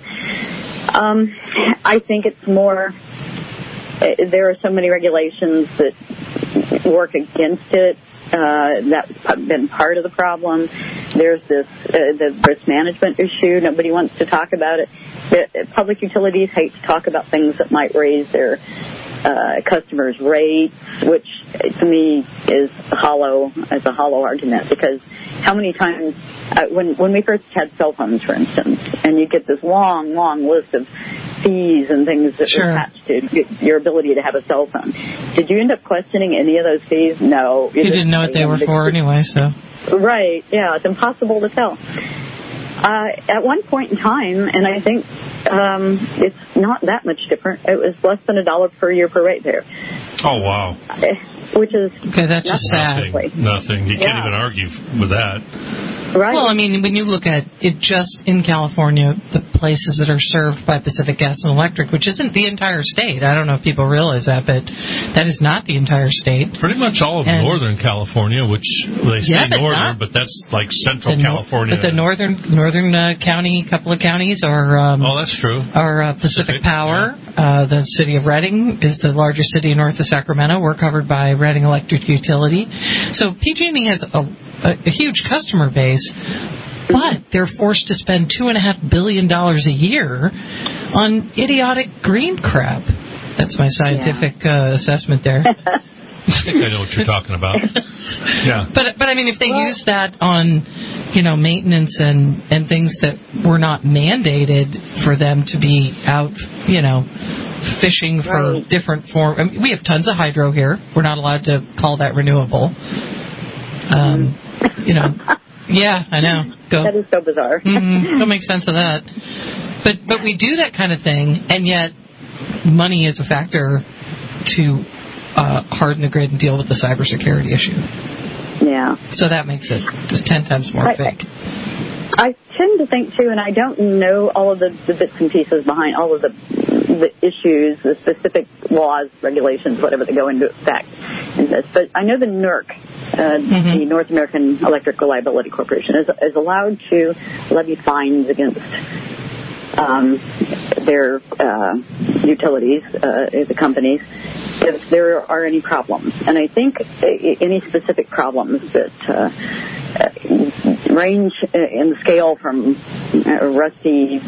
I think it's more, there are so many regulations that work against it. That's been part of the problem. There's the risk management issue. Nobody wants to talk about it. Public utilities hate to talk about things that might raise their customers' rates, which to me is a hollow argument, because how many times when we first had cell phones, for instance, and you get this long list of fees and things that were attached to your ability to have a cell phone. Did you end up questioning any of those fees? No. You didn't know what they were for anyway, so. Right, yeah, it's impossible to tell. At one point in time, and I think it's not that much different, it was less than $1 per year per ratepayer. Oh, wow. Which is that's just sad. Nothing. You can't even argue with that. Right. Well, I mean, when you look at it just in California, the places that are served by Pacific Gas and Electric, which isn't the entire state. I don't know if people realize that, but that is not the entire state. Pretty much all of Northern California, which they say northern, but that's like Central California. But the northern county, couple of counties are... that's true. Are Pacific Power. Yeah. The city of Redding is the largest city north of Sacramento. We're covered by Redding Electric Utility. So PG&E has a huge customer base, but they're forced to spend $2.5 billion a year on idiotic green crap. That's my scientific assessment there. I think I know what you're talking about. Yeah. But I mean, if they use that on, maintenance and things that were not mandated for them to be out, fishing for different form. I mean, we have tons of hydro here. We're not allowed to call that renewable. Yeah, I know. That is so bizarre. Don't make sense of that. But we do that kind of thing, and yet money is a factor to harden the grid and deal with the cybersecurity issue. Yeah. So that makes it just 10 times more fake. I tend to think, too, and I don't know all of the bits and pieces behind all of the issues, the specific laws, regulations, whatever that go into effect in this, but I know the NERC, the North American Electric Reliability Corporation, is allowed to levy fines against their utilities, the companies, if there are any problems. And I think any specific problems that range in the scale from rusty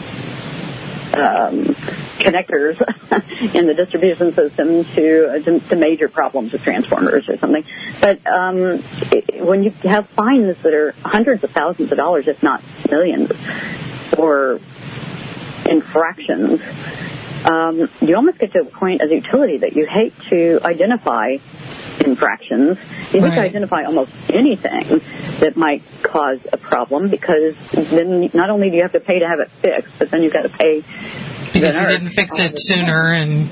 connectors in the distribution system to major problems with transformers or something. But when you have fines that are hundreds of thousands of dollars, if not millions, for infractions, you almost get to a point as a utility that you hate to identify infractions. You hate to identify almost anything that might cause a problem, because then not only do you have to pay to have it fixed, but then you've got to pay because you didn't fix it sooner, and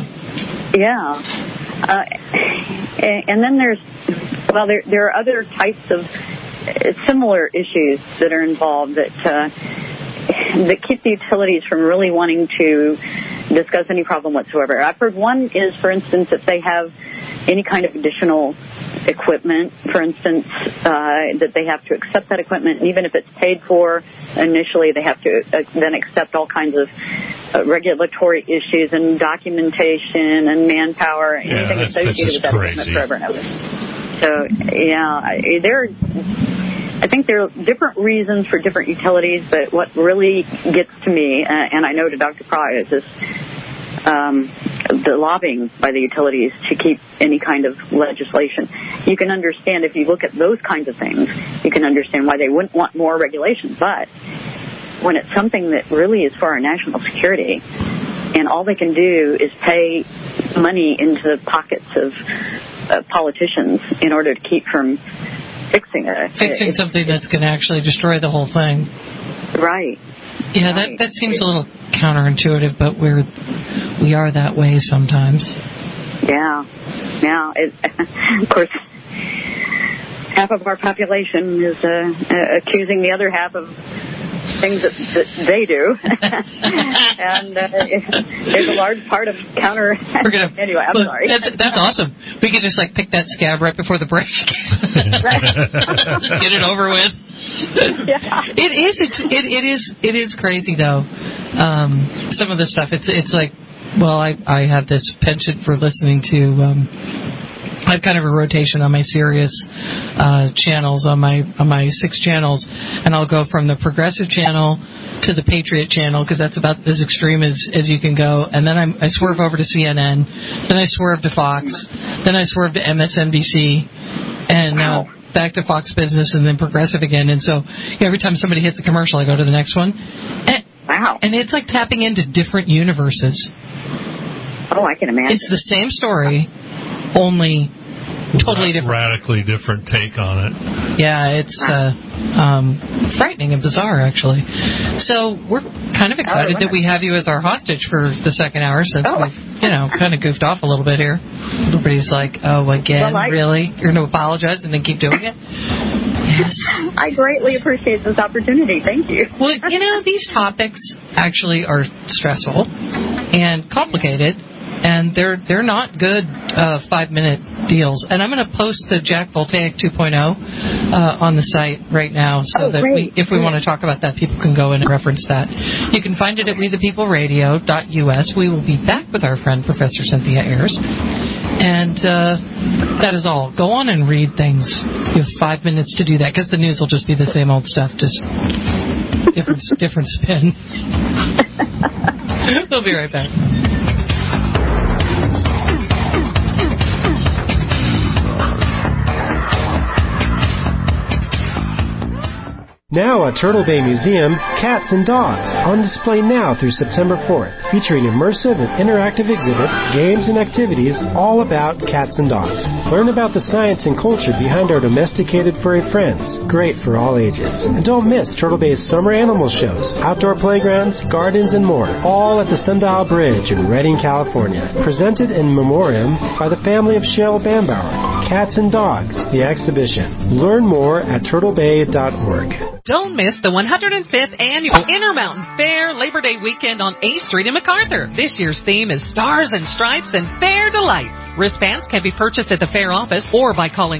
and then there are other types of similar issues that are involved that keep the utilities from really wanting to discuss any problem whatsoever. I've heard one is, for instance, if they have any kind of additional equipment, for instance, that they have to accept that equipment, and even if it's paid for initially, they have to then accept all kinds of regulatory issues and documentation and manpower, anything associated with that equipment forever and ever. So, I think there are different reasons for different utilities, but what really gets to me, and I know to Dr. Pry, is this the lobbying by the utilities to keep any kind of legislation. You can understand, if you look at those kinds of things, you can understand why they wouldn't want more regulation. But when it's something that really is for our national security, and all they can do is pay money into the pockets of politicians in order to keep from fixing something that's going to actually destroy the whole thing. Right. Yeah, that seems a little counterintuitive, but we are that way sometimes. Yeah. Of course, half of our population is accusing the other half of things that they do, and there's a large part of counter. Anyway, I'm sorry. That's awesome. We could just pick that scab right before the break. Get it over with. Yeah. It is crazy though. Some of the stuff. It's like, well, I have this penchant for listening to. I have kind of a rotation on my Sirius channels, on my 6 channels, and I'll go from the Progressive channel to the Patriot channel, because that's about as extreme as you can go, and then I swerve over to CNN, then I swerve to Fox, then I swerve to MSNBC, and back to Fox Business, and then Progressive again. And so every time somebody hits a commercial, I go to the next one. And it's like tapping into different universes. Oh, I can imagine. It's the same story, only totally different. Radically different take on it. Yeah, it's frightening and bizarre, actually. So we're kind of excited that we have you as our hostage for the second hour, since we've, kind of goofed off a little bit here. Everybody's like, oh, again, really? You're going to apologize and then keep doing it? Yes. I greatly appreciate this opportunity. Thank you. Well, these topics actually are stressful and complicated, and they're not good 5-minute deals. And I'm going to post the Jack Voltaic 2.0 on the site right now, so that if we want to talk about that, people can go in and reference that. You can find it at WeThePeopleRadio.us. We will be back with our friend Professor Cynthia Ayers. And that is all. Go on and read things. You have 5 minutes to do that, because the news will just be the same old stuff, just different spin. We'll be right back. Now at Turtle Bay Museum, Cats and Dogs, on display now through September 4th, featuring immersive and interactive exhibits, games, and activities all about cats and dogs. Learn about the science and culture behind our domesticated furry friends, great for all ages. And don't miss Turtle Bay's summer animal shows, outdoor playgrounds, gardens, and more, all at the Sundial Bridge in Redding, California. Presented in memoriam by the family of Cheryl Bambauer. Cats and Dogs, the exhibition. Learn more at turtlebay.org. Don't miss the 105th Annual Intermountain Fair Labor Day weekend on A Street in MacArthur. This year's theme is Stars and Stripes and Fair Delight. Wristbands can be purchased at the fair office or by calling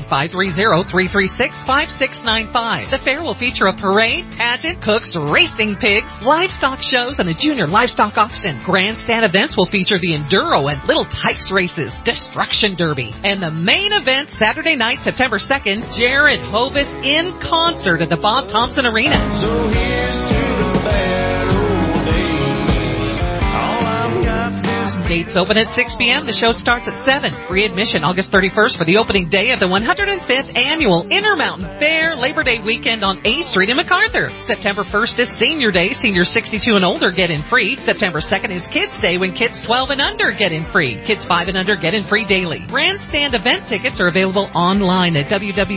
530-336-5695. The fair will feature a parade, pageant, cooks, racing pigs, livestock shows, and a junior livestock auction. Grandstand events will feature the Enduro and Little Tykes races, Destruction Derby, and the main event Saturday night, September 2nd, Jared Hovis in concert at the Bob Thompson Arena. So here's to the bad old days. All I've got is Gates open at 6 p.m. The show starts at 7. Free admission August 31st for the opening day of the 105th Annual Intermountain Fair Labor Day weekend on A Street in MacArthur. September 1st is Senior Day. Seniors 62 and older get in free. September 2nd is Kids Day, when kids 12 and under get in free. Kids 5 and under get in free daily. Grandstand event tickets are available online at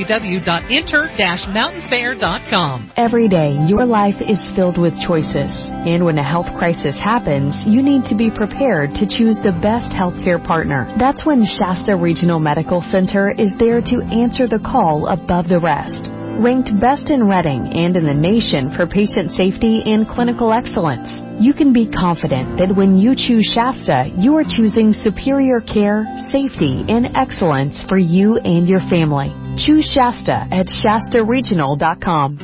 www.inter-mountainfair.com. Every day, your life is filled with choices. And when a health crisis happens, you need to be prepared to choose the best healthcare partner. That's when Shasta Regional Medical Center is there to answer the call above the rest. Ranked best in Reading and in the nation for patient safety and clinical excellence, you can be confident that when you choose Shasta, you are choosing superior care, safety, and excellence for you and your family. Choose Shasta at ShastaRegional.com.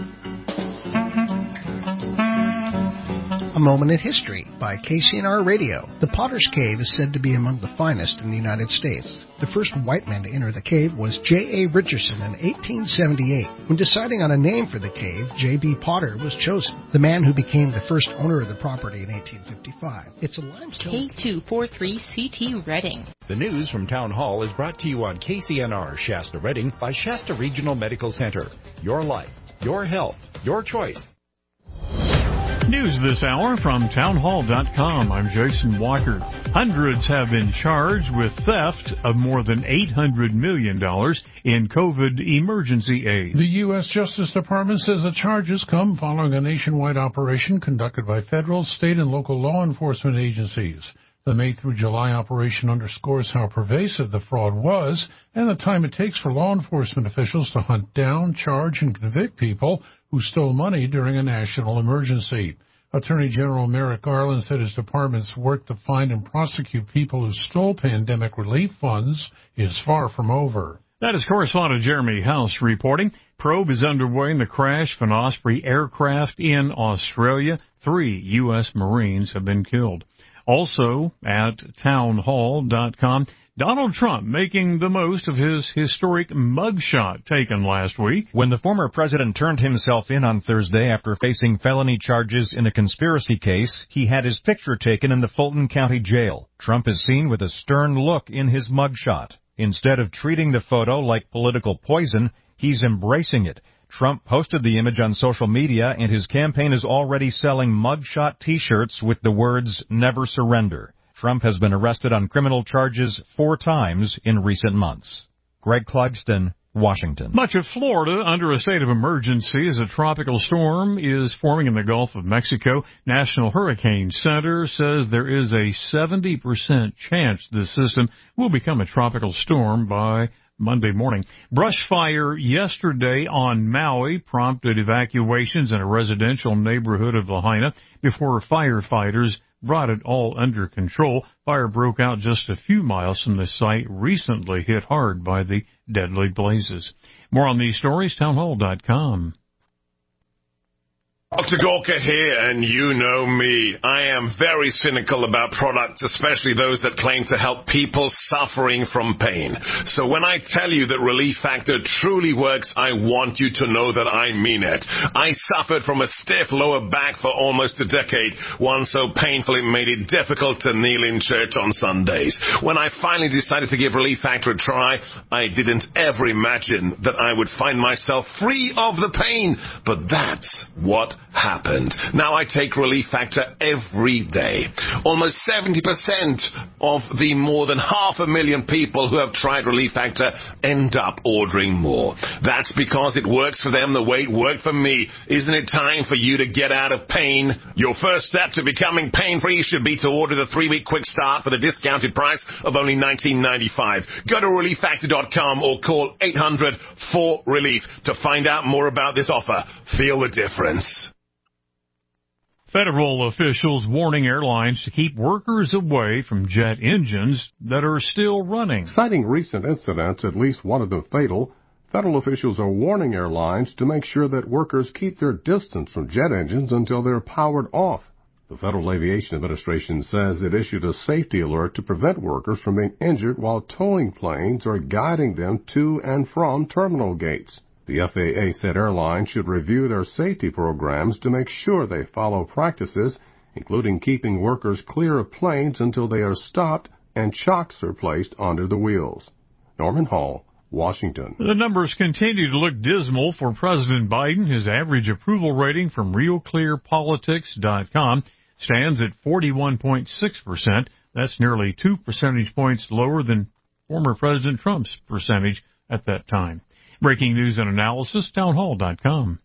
A Moment in History by KCNR Radio. The Potter's Cave is said to be among the finest in the United States. The first white man to enter the cave was J.A. Richardson in 1878. When deciding on a name for the cave, J.B. Potter was chosen, the man who became the first owner of the property in 1855. It's a limestone... K243CT Reading. The news from Town Hall is brought to you on KCNR Shasta Reading by Shasta Regional Medical Center. Your life, your health, your choice. News this hour from townhall.com. I'm Jason Walker. Hundreds have been charged with theft of more than $800 million in COVID emergency aid. The U.S. Justice Department says the charges come following a nationwide operation conducted by federal, state, and local law enforcement agencies. The May through July operation underscores how pervasive the fraud was and the time it takes for law enforcement officials to hunt down, charge, and convict people who stole money during a national emergency. Attorney General Merrick Garland said his department's work to find and prosecute people who stole pandemic relief funds is far from over. That is correspondent Jeremy House reporting. Probe is underway in the crash of an Osprey aircraft in Australia. 3 U.S. Marines have been killed. Also at townhall.com, Donald Trump making the most of his historic mugshot taken last week. When the former president turned himself in on Thursday after facing felony charges in a conspiracy case, he had his picture taken in the Fulton County Jail. Trump is seen with a stern look in his mugshot. Instead of treating the photo like political poison, he's embracing it. Trump posted the image on social media, and his campaign is already selling mugshot T-shirts with the words, "Never Surrender." Trump has been arrested on criminal charges 4 times in recent months. Greg Clugston, Washington. Much of Florida under a state of emergency as a tropical storm is forming in the Gulf of Mexico. National Hurricane Center says there is a 70% chance the system will become a tropical storm by Monday morning. Brush fire yesterday on Maui prompted evacuations in a residential neighborhood of Lahaina before firefighters brought it all under control. Fire broke out just a few miles from the site recently hit hard by the deadly blazes. More on these stories, townhall.com. Dr. Gorka here, and you know me. I am very cynical about products, especially those that claim to help people suffering from pain. So when I tell you that Relief Factor truly works, I want you to know that I mean it. I suffered from a stiff lower back for almost a decade, one so painful it made it difficult to kneel in church on Sundays. When I finally decided to give Relief Factor a try, I didn't ever imagine that I would find myself free of the pain. But that's what happened. Now I take Relief Factor every day. Almost 70% of the more than 500,000 people who have tried Relief Factor end up ordering more. That's because it works for them the way it worked for me. Isn't it time for you to get out of pain? Your first step to becoming pain-free should be to order the 3-week quick start for the discounted price of only $19.95. Go to ReliefFactor.com or call 800-4RELIEF to find out more about this offer. Feel the difference. Federal officials warning airlines to keep workers away from jet engines that are still running. Citing recent incidents, at least one of them fatal, federal officials are warning airlines to make sure that workers keep their distance from jet engines until they're powered off. The Federal Aviation Administration says it issued a safety alert to prevent workers from being injured while towing planes or guiding them to and from terminal gates. The FAA said airlines should review their safety programs to make sure they follow practices, including keeping workers clear of planes until they are stopped and chocks are placed under the wheels. Norman Hall, Washington. The numbers continue to look dismal for President Biden. His average approval rating from RealClearPolitics.com stands at 41.6%. That's nearly 2 percentage points lower than former President Trump's percentage at that time. Breaking news and analysis, townhall.com.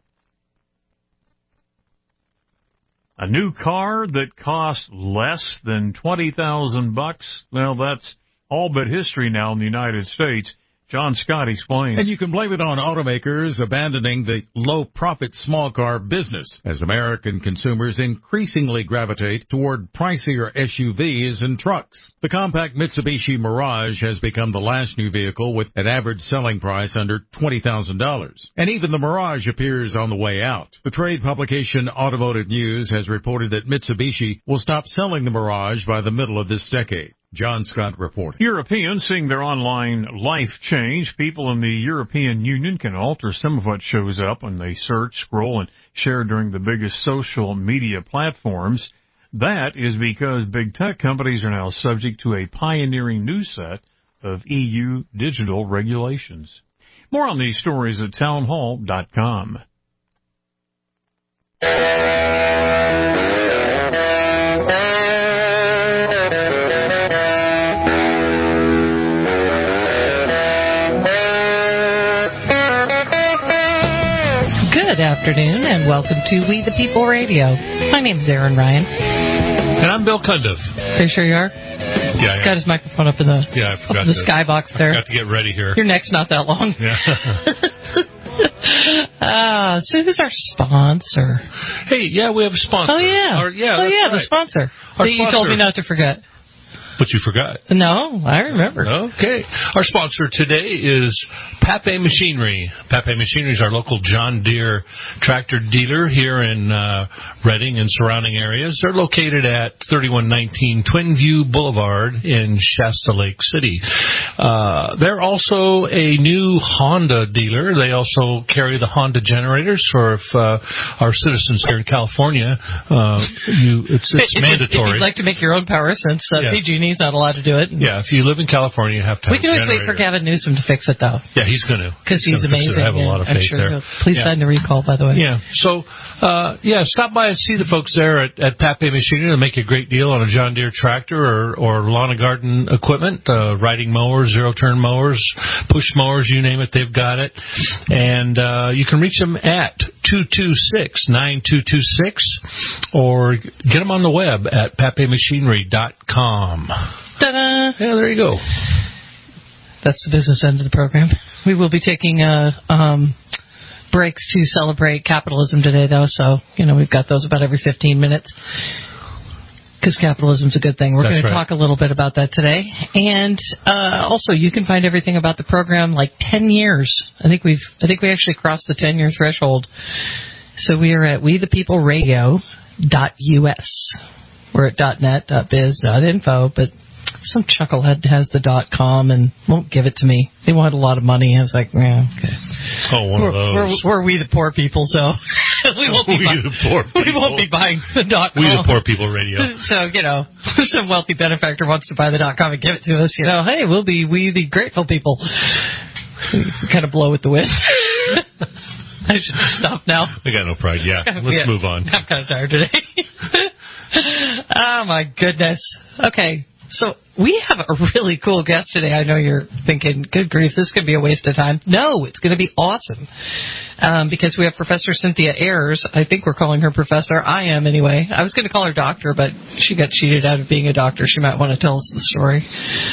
A new car that costs less than $20,000. Well, that's all but history now in the United States. John Scott explains. And you can blame it on automakers abandoning the low-profit small car business as American consumers increasingly gravitate toward pricier SUVs and trucks. The compact Mitsubishi Mirage has become the last new vehicle with an average selling price under $20,000. And even the Mirage appears on the way out. The trade publication Automotive News has reported that Mitsubishi will stop selling the Mirage by the middle of this decade. John Scott reporting. Europeans seeing their online life change. People in the European Union can alter some of what shows up when they search, scroll, and share during the biggest social media platforms. That is because big tech companies are now subject to a pioneering new set of EU digital regulations. More on these stories at townhall.com. Good afternoon, and welcome to We the People Radio. My name's Aaron Ryan. And I'm Bill Cundiff. Are you sure you are? Yeah, Got his microphone up in the skybox there. I forgot to get ready here. Your neck's not that long. Yeah. So who's our sponsor? Hey, yeah, we have a sponsor. Oh, yeah. Right. The sponsor. Our that you told me not to forget. But you forgot. No, I remember. Okay. Our sponsor today is Pape Machinery. Pape Machinery is our local John Deere tractor dealer here in Redding and surrounding areas. They're located at 3119 Twin View Boulevard in Shasta Lake City. They're also a new Honda dealer. They also carry the Honda generators for if our citizens here in California, it's mandatory. If you'd like to make your own power since PG&E's not allowed to do it. Yeah, if you live in California, you have to have We can always wait for Gavin Newsom to fix it, though. Yeah, he's going to. Because he's amazing. I have a lot of faith there. Please sign the recall, by the way. Yeah. So, stop by and see the folks there at Pape Machinery. They'll make you a great deal on a John Deere tractor or lawn and garden equipment, riding mowers, zero-turn mowers, push mowers, you name it, they've got it. And you can reach them at 226-9226 or get them on the web at papemachinery.com. Ta-da! Yeah, there you go. That's the business end of the program. We will be taking breaks to celebrate capitalism today, though, so, we've got those about every 15 minutes because capitalism's a good thing. We're going to talk a little bit about that today. And also, you can find everything about the program like 10 years. I think we actually crossed the 10-year threshold. So we are at wethepeopleradio.us. We're at .net, .biz, .info, but some chucklehead has the .com and won't give it to me. They want a lot of money. I was like, yeah, okay. Oh, one of those. We're we the poor people, so we won't be buying the .com. We the poor people radio. So, some wealthy benefactor wants to buy the .com and give it to us, hey, we'll be we the grateful people. Kind of blow with the wind. I should stop now. I got no pride. Yeah, let's move on. I'm kind of tired today. Oh, my goodness. Okay, so we have a really cool guest today. I know you're thinking, good grief, this could be a waste of time. No, it's going to be awesome because we have Professor Cynthia Ayers. I think we're calling her Professor. I am, anyway. I was going to call her Doctor, but she got cheated out of being a doctor. She might want to tell us the story.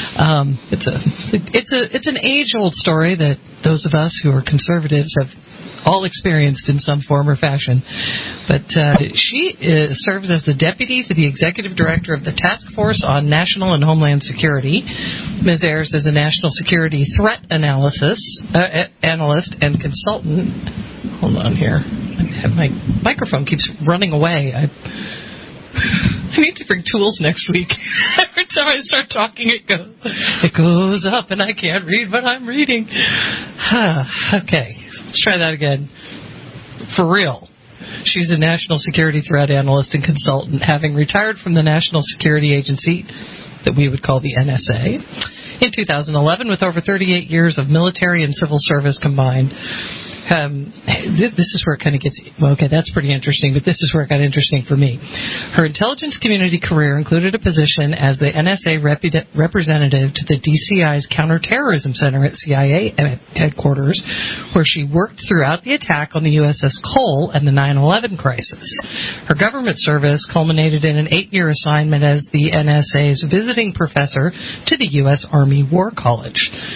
It's an age-old story that those of us who are conservatives have all experienced in some form or fashion. But she serves as the deputy to the executive director of the Task Force on National and Homeland Security. Ms. Ayers is a national security threat analyst and consultant. Hold on here. My microphone keeps running away. I need to bring tools next week. Every time I start talking, it goes up, and I can't read what I'm reading. Okay. Let's try that again. For real. She's a national security threat analyst and consultant, having retired from the National Security Agency, that we would call the NSA, in 2011 with over 38 years of military and civil service combined. This is where it kind of gets, that's pretty interesting, but this is where it got interesting for me. Her intelligence community career included a position as the NSA representative to the DCI's Counterterrorism Center at CIA headquarters, where she worked throughout the attack on the USS Cole and the 9/11 crisis. Her government service culminated in an 8-year assignment as the NSA's visiting professor to the U.S. Army War College.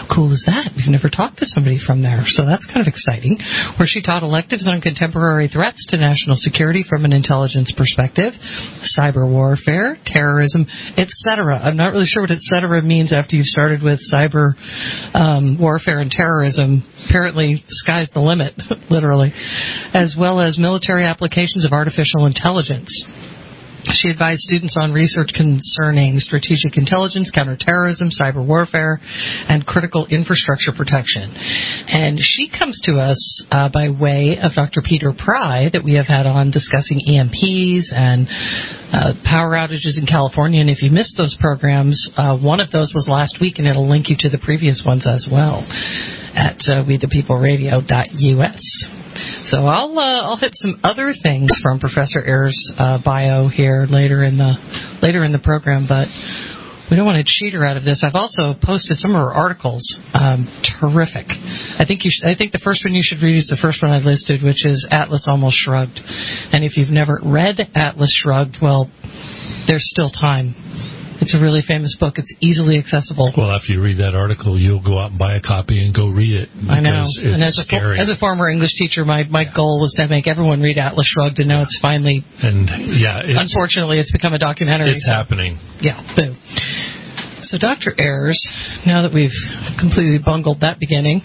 How cool is that? We've never talked to somebody from there, so that's kind of exciting. Where she taught electives on contemporary threats to national security from an intelligence perspective, cyber warfare, terrorism, etc. I'm not really sure what etc. means after you've started with cyber warfare and terrorism. Apparently, sky's the limit, literally, as well as military applications of artificial intelligence. She advised students on research concerning strategic intelligence, counterterrorism, cyber warfare, and critical infrastructure protection. And she comes to us by way of Dr. Peter Pry, that we have had on discussing EMPs and power outages in California. And if you missed those programs, one of those was last week, and it'll link you to the previous ones as well at wethepeopleradio.us. So I'll hit some other things from Professor Ayers' bio here later in the program, but we don't want to cheat her out of this. I've also posted some of her articles. Terrific. I think the first one you should read is the first one I listed, which is Atlas Almost Shrugged. And if you've never read Atlas Shrugged, well, there's still time. It's a really famous book. It's easily accessible. Well, after you read that article, you'll go out and buy a copy and go read it. I know. It's and scary. As a former English teacher, my goal was to make everyone read Atlas Shrugged, and now it's finally... And, unfortunately, it's become a documentary. It's happening. Yeah, boo. So, Dr. Ayers, now that we've completely bungled that beginning...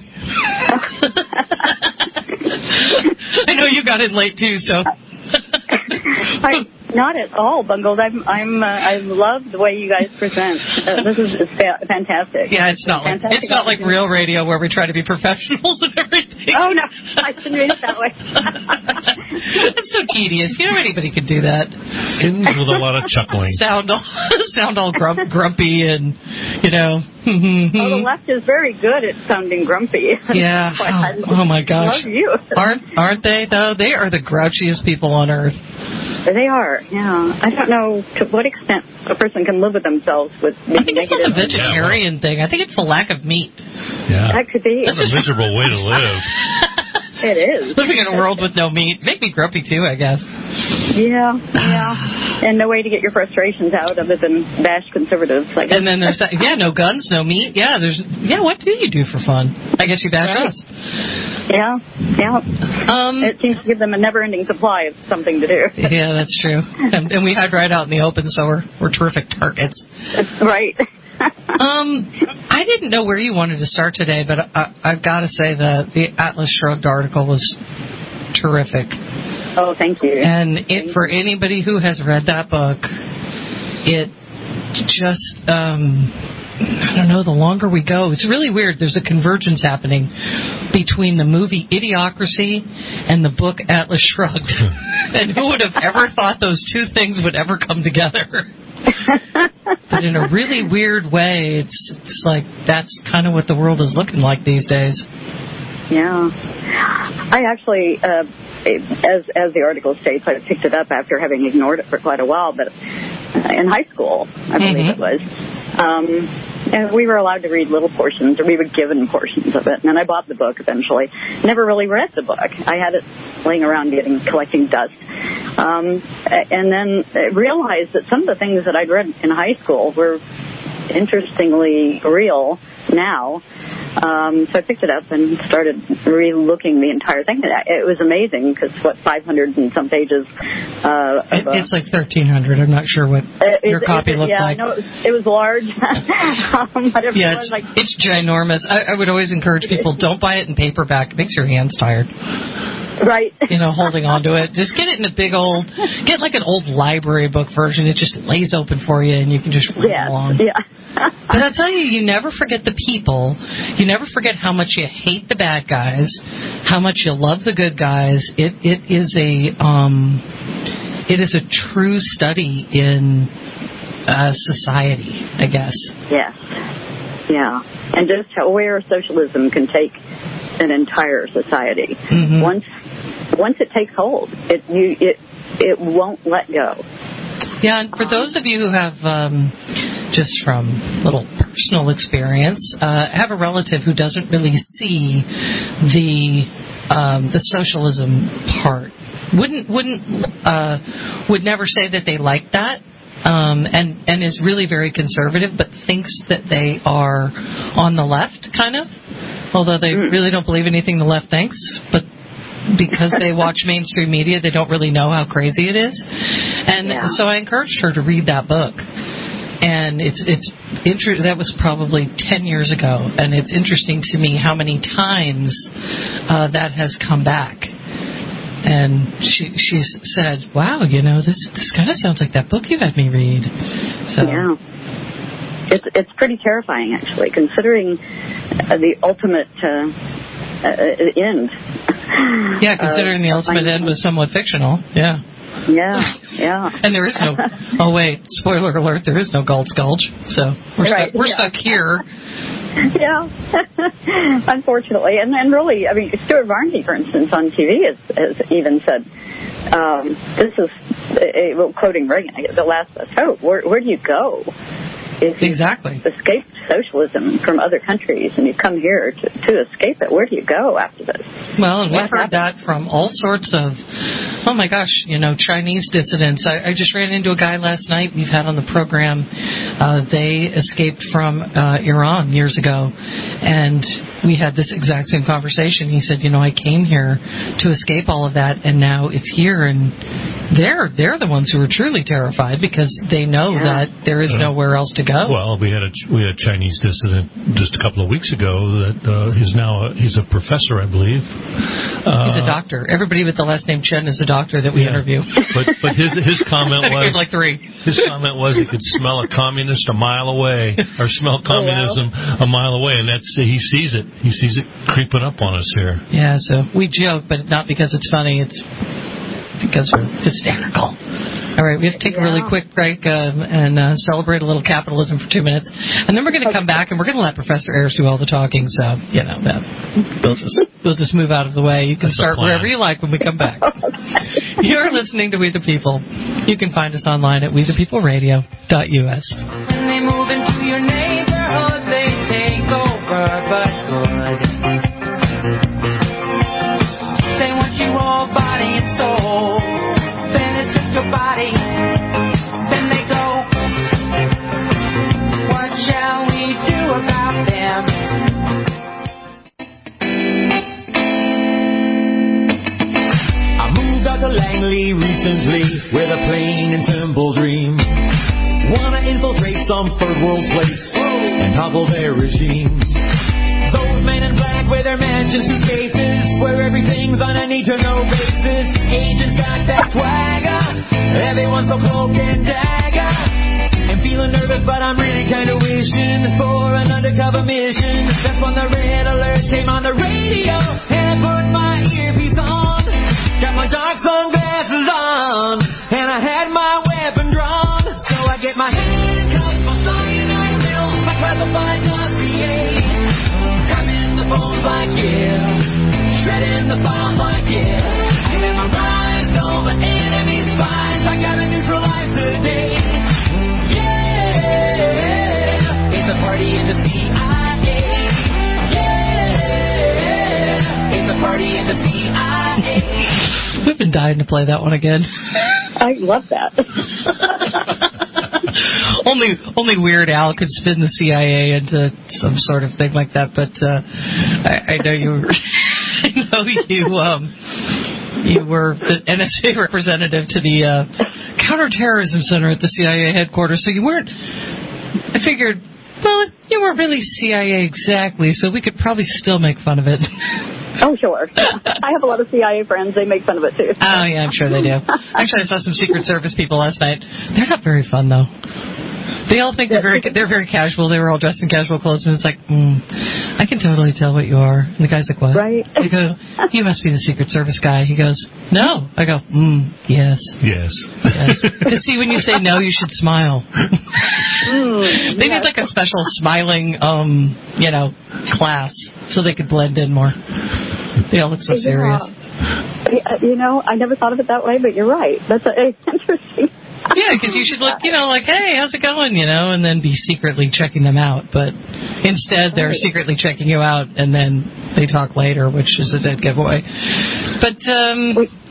I know you got in late, too, so... Not at all bungled. I love the way you guys present. This is fantastic. Yeah, it's not like real radio where we try to be professionals and everything. Oh no, I didn't mean it that way. It's so tedious. You know, anybody could do that. Ends with a lot of chuckling. Sound all grumpy and the left is very good at sounding grumpy. Yeah. Oh my gosh. Love you. Aren't they though? They are the grouchiest people on earth. They are, yeah. I don't know to what extent a person can live with themselves with being negative. I think it's a vegetarian thing. I think it's the lack of meat. Yeah. That could be. That's a miserable way to live. It is. Living in a world with no meat. Make me grumpy too, I guess. Yeah. And no way to get your frustrations out other than bash conservatives, I guess. And then there's that, no guns, no meat. What do you do for fun? I guess you bash us. Yeah. It seems to give them a never-ending supply of something to do. Yeah, that's true. And we hide right out in the open, so we're terrific targets. That's right. I didn't know where you wanted to start today, but I've got to say the Atlas Shrugged article was terrific. Oh, thank you. And for anybody who has read that book, it just, I don't know, the longer we go, it's really weird. There's a convergence happening between the movie Idiocracy and the book Atlas Shrugged. And who would have ever thought those two things would ever come together? But in a really weird way, it's like that's kind of what the world is looking like these days. Yeah. I actually, as the article states, I picked it up after having ignored it for quite a while, but in high school, I believe it was. And we were allowed to read little portions, or we were given portions of it. And then I bought the book eventually. Never really read the book. I had it laying around collecting dust. And then realized that some of the things that I'd read in high school were interestingly real now. So I picked it up and started re-looking the entire thing. It was amazing because 500 and some pages. It's like 1,300. I'm not sure what your copy looked like. Yeah, I know it was large. Whatever it was, it's ginormous. I would always encourage people, don't buy it in paperback. It makes your hands tired. Right. Holding on to it. Just get it in a get like an old library book version. It just lays open for you and you can just read along. Yeah. But I'll tell you never forget the people. You never forget how much you hate the bad guys, how much you love the good guys. It is a true study in society, I guess. Yes. Yeah. And just where socialism can take an entire society. Mm-hmm. Once it takes hold, it won't let go. Yeah, and for those of you who have, just from little personal experience, have a relative who doesn't really see the socialism part, would never say that they like that, and is really very conservative, but thinks that they are on the left, kind of, although they really don't believe anything the left thinks, but because they watch mainstream media, they don't really know how crazy it is. And so I encouraged her to read that book. And it's that was probably 10 years ago, and it's interesting to me how many times that has come back. And she said, "Wow, this kind of sounds like that book you had me read." So it's pretty terrifying, actually, considering the ultimate end. Yeah, considering the ultimate end was somewhat fictional. Yeah. Yeah. And there is no. Oh wait, spoiler alert! There is no Galt's Gulch, so we're stuck here. Yeah, unfortunately, and really, I mean, Stuart Varney, for instance, on TV has even said, "This is quoting Reagan, the last best hope. Where do you go? If you escape socialism from other countries and you come here to escape it, where do you go after this?" Well, and we've heard that from all sorts of, oh my gosh, Chinese dissidents. I just ran into a guy last night we've had on the program. They escaped from Iran years ago, and we had this exact same conversation. He said, I came here to escape all of that, and now it's here, and they're the ones who are truly terrified because they know that there is nowhere else to go. Well, we had a Chinese dissident just a couple of weeks ago that he's a professor, I believe. He's a doctor. Everybody with the last name Chen is a doctor that we interview. But his comment was like 3. His comment was he could smell a communist a mile away, or smell communism a mile away, and he sees it. He sees it creeping up on us here. Yeah, so we joke, but not because it's funny. It's because we're hysterical. All right, we have to take a really quick break and celebrate a little capitalism for 2 minutes. And then we're going to come back and we're going to let Professor Ayers do all the talking. So, we'll just move out of the way. You can start wherever you like when we come back. You're listening to We the People. You can find us online at wethepeopleradio.us. When they move into your neighborhood, they take over, but good. They want you all body and soul. Then it's just your body. Then they go, what shall we do about them? I moved out to Langley recently with a plain and simple dream. Wanna infiltrate some third world place and topple their regime. Those men in black with their mansion suitcases, where everything's on a need-to-know basis. Agents got that swagger, everyone's so cloak and dagger. I'm feeling nervous, but I'm really kind of wishing for an undercover mission. That's when the red alert came on the radio, and I put my earpiece on. Got my dark sunglasses on, and I had my weapon drawn. So I get my handcuffs, my cyanide pills, my classified dossier. Grabbing the phones like shredding the files like I memorized all the enemy spies. I gotta neutralize today. Yeah, it's a party in the CIA. Yeah, it's a party in the CIA. We've been dying to play that one again. I love that. Only Weird Al could spin the CIA into some sort of thing like that. But I know you were the NSA representative to the Counterterrorism Center at the CIA headquarters. So you weren't. I figured, well, you weren't really CIA exactly, so we could probably still make fun of it. Oh, sure. I have a lot of CIA friends. They make fun of it, too. Oh, yeah, I'm sure they do. Actually, I saw some Secret Service people last night. They're not very fun, though. They all think they're very casual. They were all dressed in casual clothes, and it's like, I can totally tell what you are. And the guy's like, what? Right. I go, you must be the Secret Service guy. He goes, no. I go, yes. Yes. Because see, when you say no, you should smile. They need like a special smiling, class so they could blend in more. They all look so serious. I never thought of it that way, but you're right. That's interesting. Yeah, because you should look, like, hey, how's it going, and then be secretly checking them out. But instead, they're secretly checking you out, and then they talk later, which is a dead giveaway. But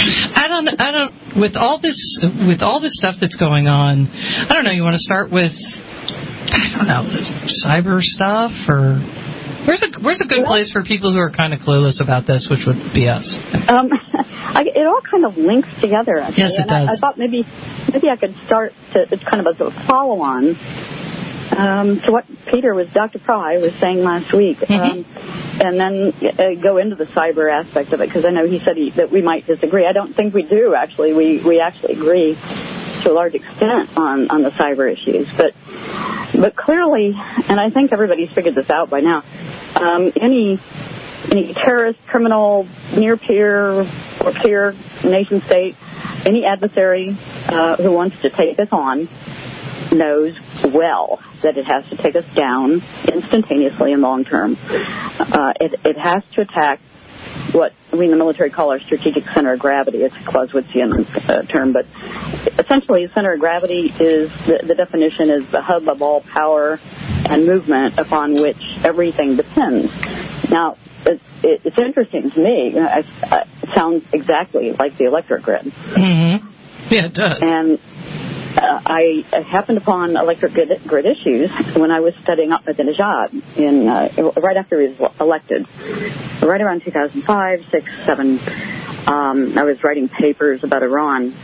I don't. With all this stuff that's going on, I don't know. You want to start with, I don't know, the cyber stuff, or where's a good place for people who are kind of clueless about this, which would be us. It all kind of links together. Actually. Yes, it does. I thought maybe I could start it's kind of as a follow-on to what Dr. Pry was saying last week, and then go into the cyber aspect of it, because I know he said that we might disagree. I don't think we do, actually. We actually agree to a large extent on the cyber issues, but clearly, and I think everybody's figured this out by now, any terrorist, criminal, near peer or peer, nation state, any adversary who wants to take us on knows well that it has to take us down instantaneously and long term. It has to attack what we in the military call our strategic center of gravity. It's a Clausewitzian term, but essentially center of gravity is, the definition is the hub of all power and movement upon which everything depends. Now, it's interesting to me. It sounds exactly like the electric grid. Mm-hmm. Yeah, it does. And I happened upon electric grid issues when I was studying Ahmadinejad right after he was elected, right around 2005, 6, 7. I was writing papers about Iran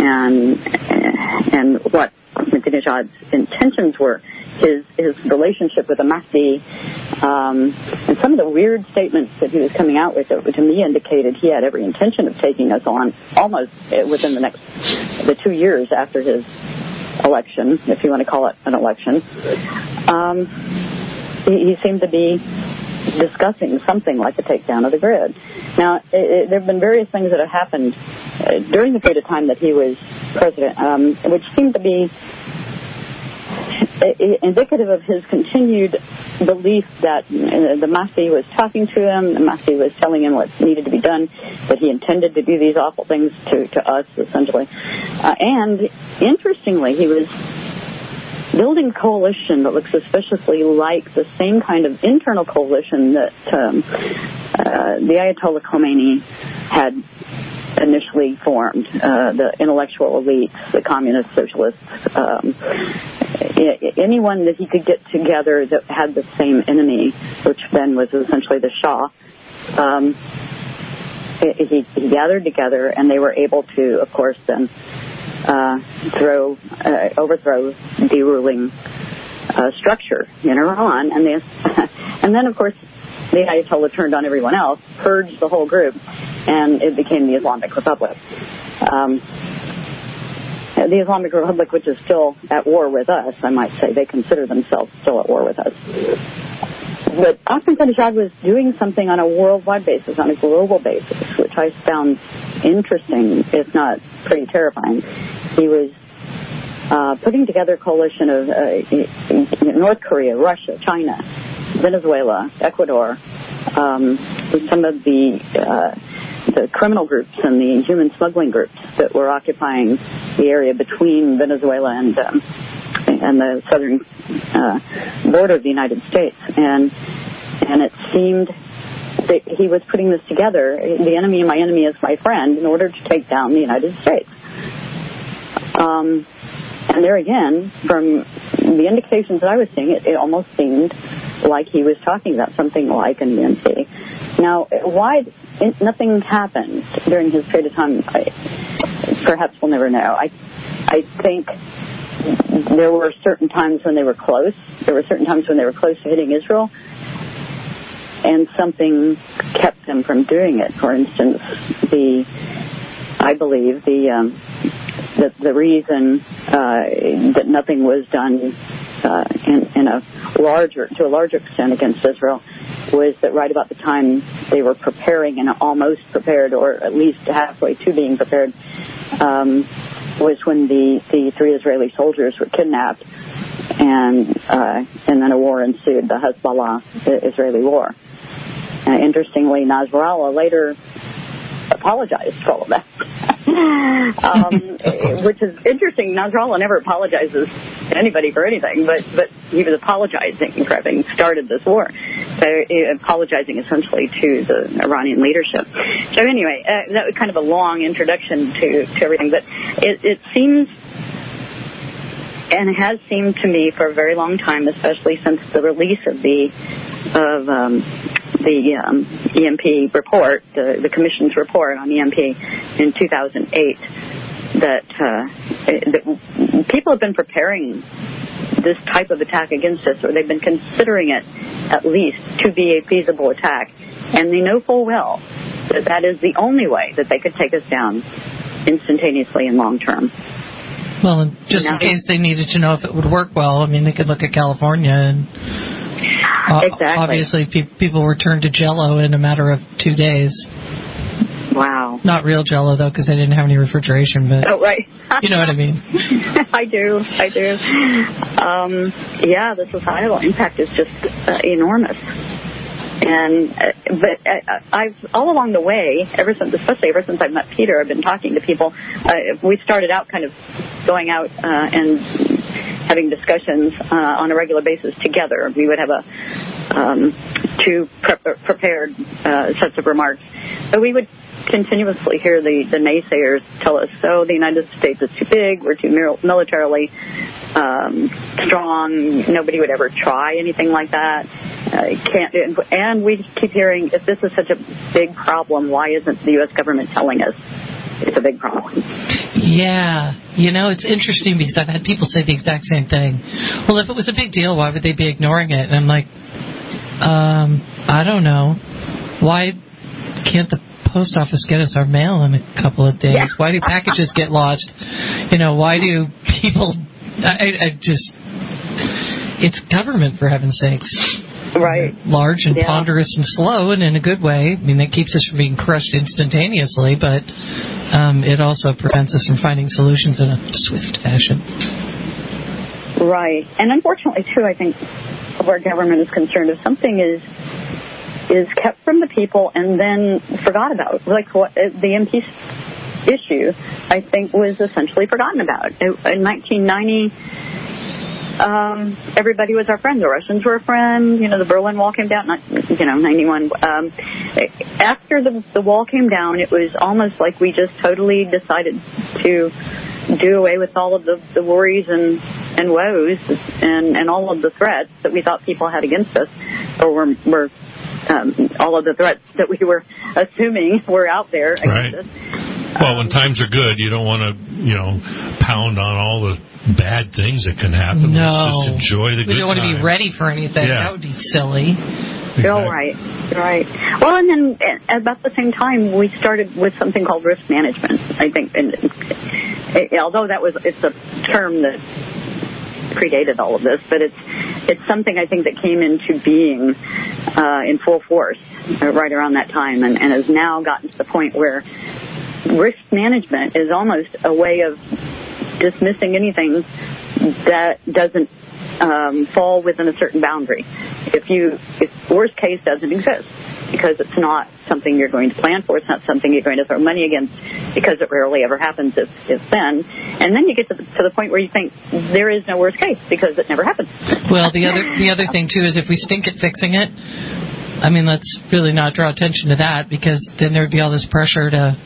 and what Ahmadinejad's intentions were, his relationship with the Mahdi, and some of the weird statements that he was coming out with that to me indicated he had every intention of taking us on almost within the 2 years after his election, if you want to call it an election. He seemed to be discussing something like the takedown of the grid. Now, there have been various things that have happened during the period of time that he was president, which seemed to be indicative of his continued belief that the Mahdi was talking to him, the Mahdi was telling him what needed to be done, that he intended to do these awful things to us, essentially. And interestingly, he was building a coalition that looked suspiciously like the same kind of internal coalition that the Ayatollah Khomeini had initially formed, the intellectual elites, the communist socialists, anyone that he could get together that had the same enemy, which then was essentially the Shah. He gathered together, and they were able to, of course, then overthrow the ruling structure in Iran, and then, of course, the Ayatollah turned on everyone else, purged the whole group, and it became the Islamic Republic. The Islamic Republic, which is still at war with us, I might say. They consider themselves still at war with us. But Ahmadinejad was doing something on a worldwide basis, on a global basis, which I found interesting, if not pretty terrifying. He was putting together a coalition of North Korea, Russia, China, Venezuela, Ecuador, some of the criminal groups and the human smuggling groups that were occupying the area between Venezuela and the southern border of the United States. And it seemed that he was putting this together, the enemy of my enemy is my friend, in order to take down the United States. And there again, from the indications that I was seeing, it almost seemed like he was talking about something like an EMP. Now, why nothing happened during his period of time, perhaps we'll never know. I think there were certain times when they were close. There were certain times when they were close to hitting Israel, and something kept them from doing it. For instance, I believe the reason that nothing was done to a larger extent against Israel was that right about the time they were preparing and almost prepared, or at least halfway to being prepared, was when the 3 Israeli soldiers were kidnapped, and then a war ensued, the Hezbollah-Israeli war. Interestingly, Nasrallah later apologized for all of that. Which is interesting. Nasrallah never apologizes to anybody for anything, but he was apologizing for having started this war. So apologizing essentially to the Iranian leadership. So anyway, that was kind of a long introduction to everything, but it seems, and it has seemed to me for a very long time, especially since the release of the EMP report, the Commission's report on EMP in 2008, that people have been preparing this type of attack against us, or they've been considering it at least to be a feasible attack, and they know full well that that is the only way that they could take us down instantaneously and long term. Well, and just in case they needed to know if it would work well, I mean, they could look at California and obviously people were turned to Jell-O in a matter of 2 days. Wow. Not real Jell-O, though, because they didn't have any refrigeration, but right. You know what I mean. I do. Yeah, the societal impact is just enormous. But I've all along the way, especially ever since I've met Peter, I've been talking to people. We started out kind of going out and having discussions on a regular basis together. We would have two prepared sets of remarks, but we would continuously hear the naysayers tell us, the United States is too big, we're too militarily strong, nobody would ever try anything like that. And we keep hearing, if this is such a big problem, why isn't the U.S. government telling us it's a big problem? Yeah. It's interesting because I've had people say the exact same thing. Well, if it was a big deal, why would they be ignoring it? And I'm like, I don't know. Why can't the post office get us our mail in a couple of days? Why do packages get lost? Why do people... it's government, for heaven's sakes. Right. Large and ponderous and slow, and in a good way. I mean, that keeps us from being crushed instantaneously, but it also prevents us from finding solutions in a swift fashion. Right. And unfortunately, too, I think where government is concerned, if something is kept from the people and then forgot about, like what the MP issue, I think, was essentially forgotten about. In 1990, everybody was our friend. The Russians were a friend. The Berlin Wall came down, 91. After the wall came down, it was almost like we just totally decided to do away with all of the worries and woes and all of the threats that we thought people had against us, or were all of the threats that we were assuming were out there against us. Well, when times are good, you don't want to, pound on all the bad things that can happen. No. Let's just enjoy the good We don't want to be ready for anything. Yeah. That would be silly. Exactly. Oh, right. Well, and then at about the same time, we started with something called risk management, I think. And although it's a term that predated all of this, but it's something I think that came into being in full force right around that time, and has now gotten to the point where risk management is almost a way of dismissing anything that doesn't fall within a certain boundary. If worst case doesn't exist, because it's not something you're going to plan for, it's not something you're going to throw money against, because it rarely ever happens if then. And then you get to the point where you think there is no worst case because it never happens. Well, the other thing too is if we stink at fixing it, I mean, let's really not draw attention to that, because then there'd be all this pressure to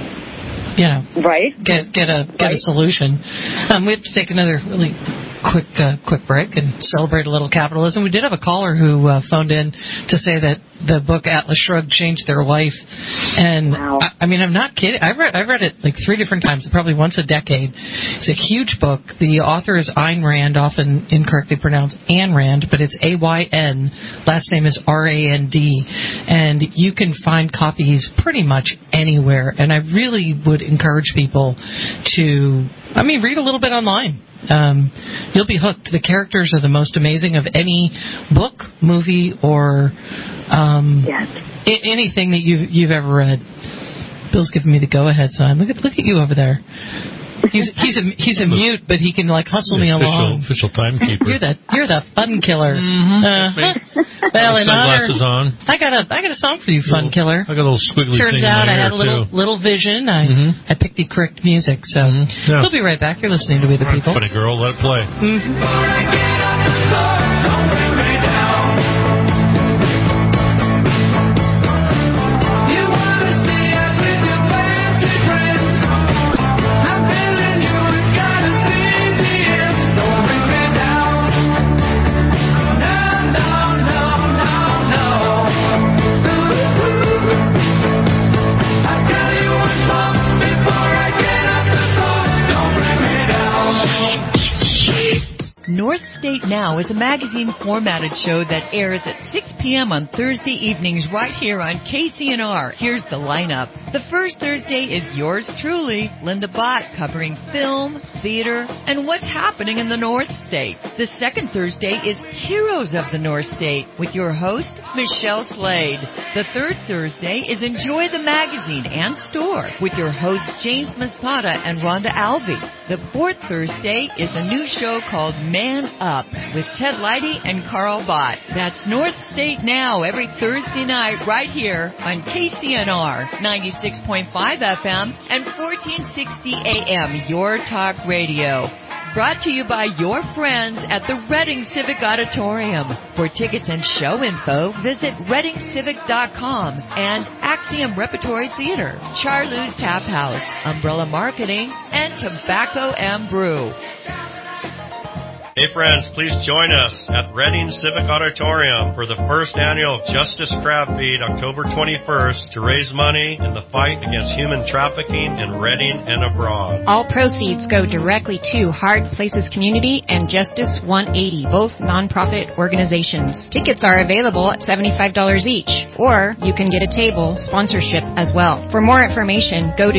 get a solution. We have to take another really quick break and celebrate a little capitalism. We did have a caller who phoned in to say that the book Atlas Shrugged changed their life, and wow. I mean, I'm not kidding. I read it like 3 different times, probably once a decade. It's a huge book. The author is Ayn Rand, often incorrectly pronounced Ayn Rand, but it's A-Y-N. Last name is R-A-N-D, and you can find copies pretty much anywhere. And I really would encourage people to, read a little bit online. You'll be hooked. The characters are the most amazing of any book, movie, or anything that you've ever read. Bill's giving me the go-ahead sign. Look at you over there. He's a mute, but he can hustle me along. Official timekeeper. You're the fun killer. Mm-hmm. Well, in sunglasses honor, on. I got a song for you, fun killer. I got a little squiggly Turns thing out in my I had ear, a little vision. I picked the correct music, so we'll be right back. You're listening to We the People. Funny girl, let it play. North State Now is a magazine-formatted show that airs at 6 p.m. on Thursday evenings right here on KCNR. Here's the lineup. The first Thursday is yours truly, Linda Bott, covering film, theater, and what's happening in the North State. The second Thursday is Heroes of the North State with your host, Michelle Slade. The third Thursday is Enjoy the Magazine and Store with your hosts, James Masada and Rhonda Alvey. The fourth Thursday is a new show called Man Up with Ted Leidy and Carl Bott. That's North State Now every Thursday night right here on KCNR 96.5 FM and 1460 AM, Your Talk Radio. Brought to you by your friends at the Reading Civic Auditorium. For tickets and show info, visit readingcivic.com and Axiom Repertory Theater, Charlie's Tap House, Umbrella Marketing, and Tobacco and Brew. Hey friends, please join us at Reading Civic Auditorium for the first annual Justice Crab Feed October 21st to raise money in the fight against human trafficking in Reading and abroad. All proceeds go directly to Hard Places Community and Justice 180, both nonprofit organizations. Tickets are available at $75 each, or you can get a table sponsorship as well. For more information, go to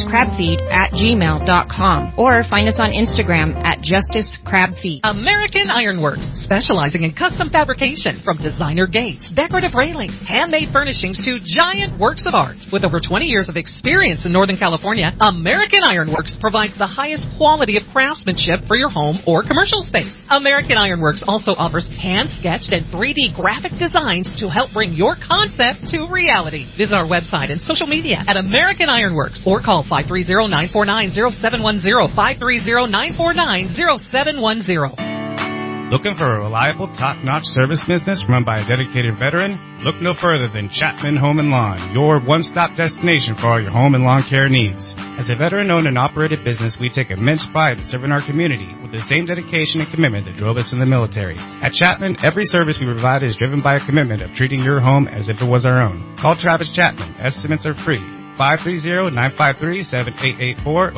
justicecrabfeed@gmail.com or find us on Instagram at justicecrabfeed. American Ironworks, specializing in custom fabrication from designer gates, decorative railings, handmade furnishings to giant works of art. With over 20 years of experience in Northern California, American Ironworks provides the highest quality of craftsmanship for your home or commercial space. American Ironworks also offers hand-sketched and 3D graphic designs to help bring your concept to reality. Visit our website and social media at American Ironworks or call 530-949-0710, 530-949-0710. Looking for a reliable, top-notch service business run by a dedicated veteran? Look no further than Chapman Home and Lawn, your one-stop destination for all your home and lawn care needs. As a veteran-owned and operated business, we take immense pride in serving our community with the same dedication and commitment that drove us in the military. At Chapman, every service we provide is driven by a commitment of treating your home as if it was our own. Call Travis Chapman. Estimates are free. 530-953-7884 or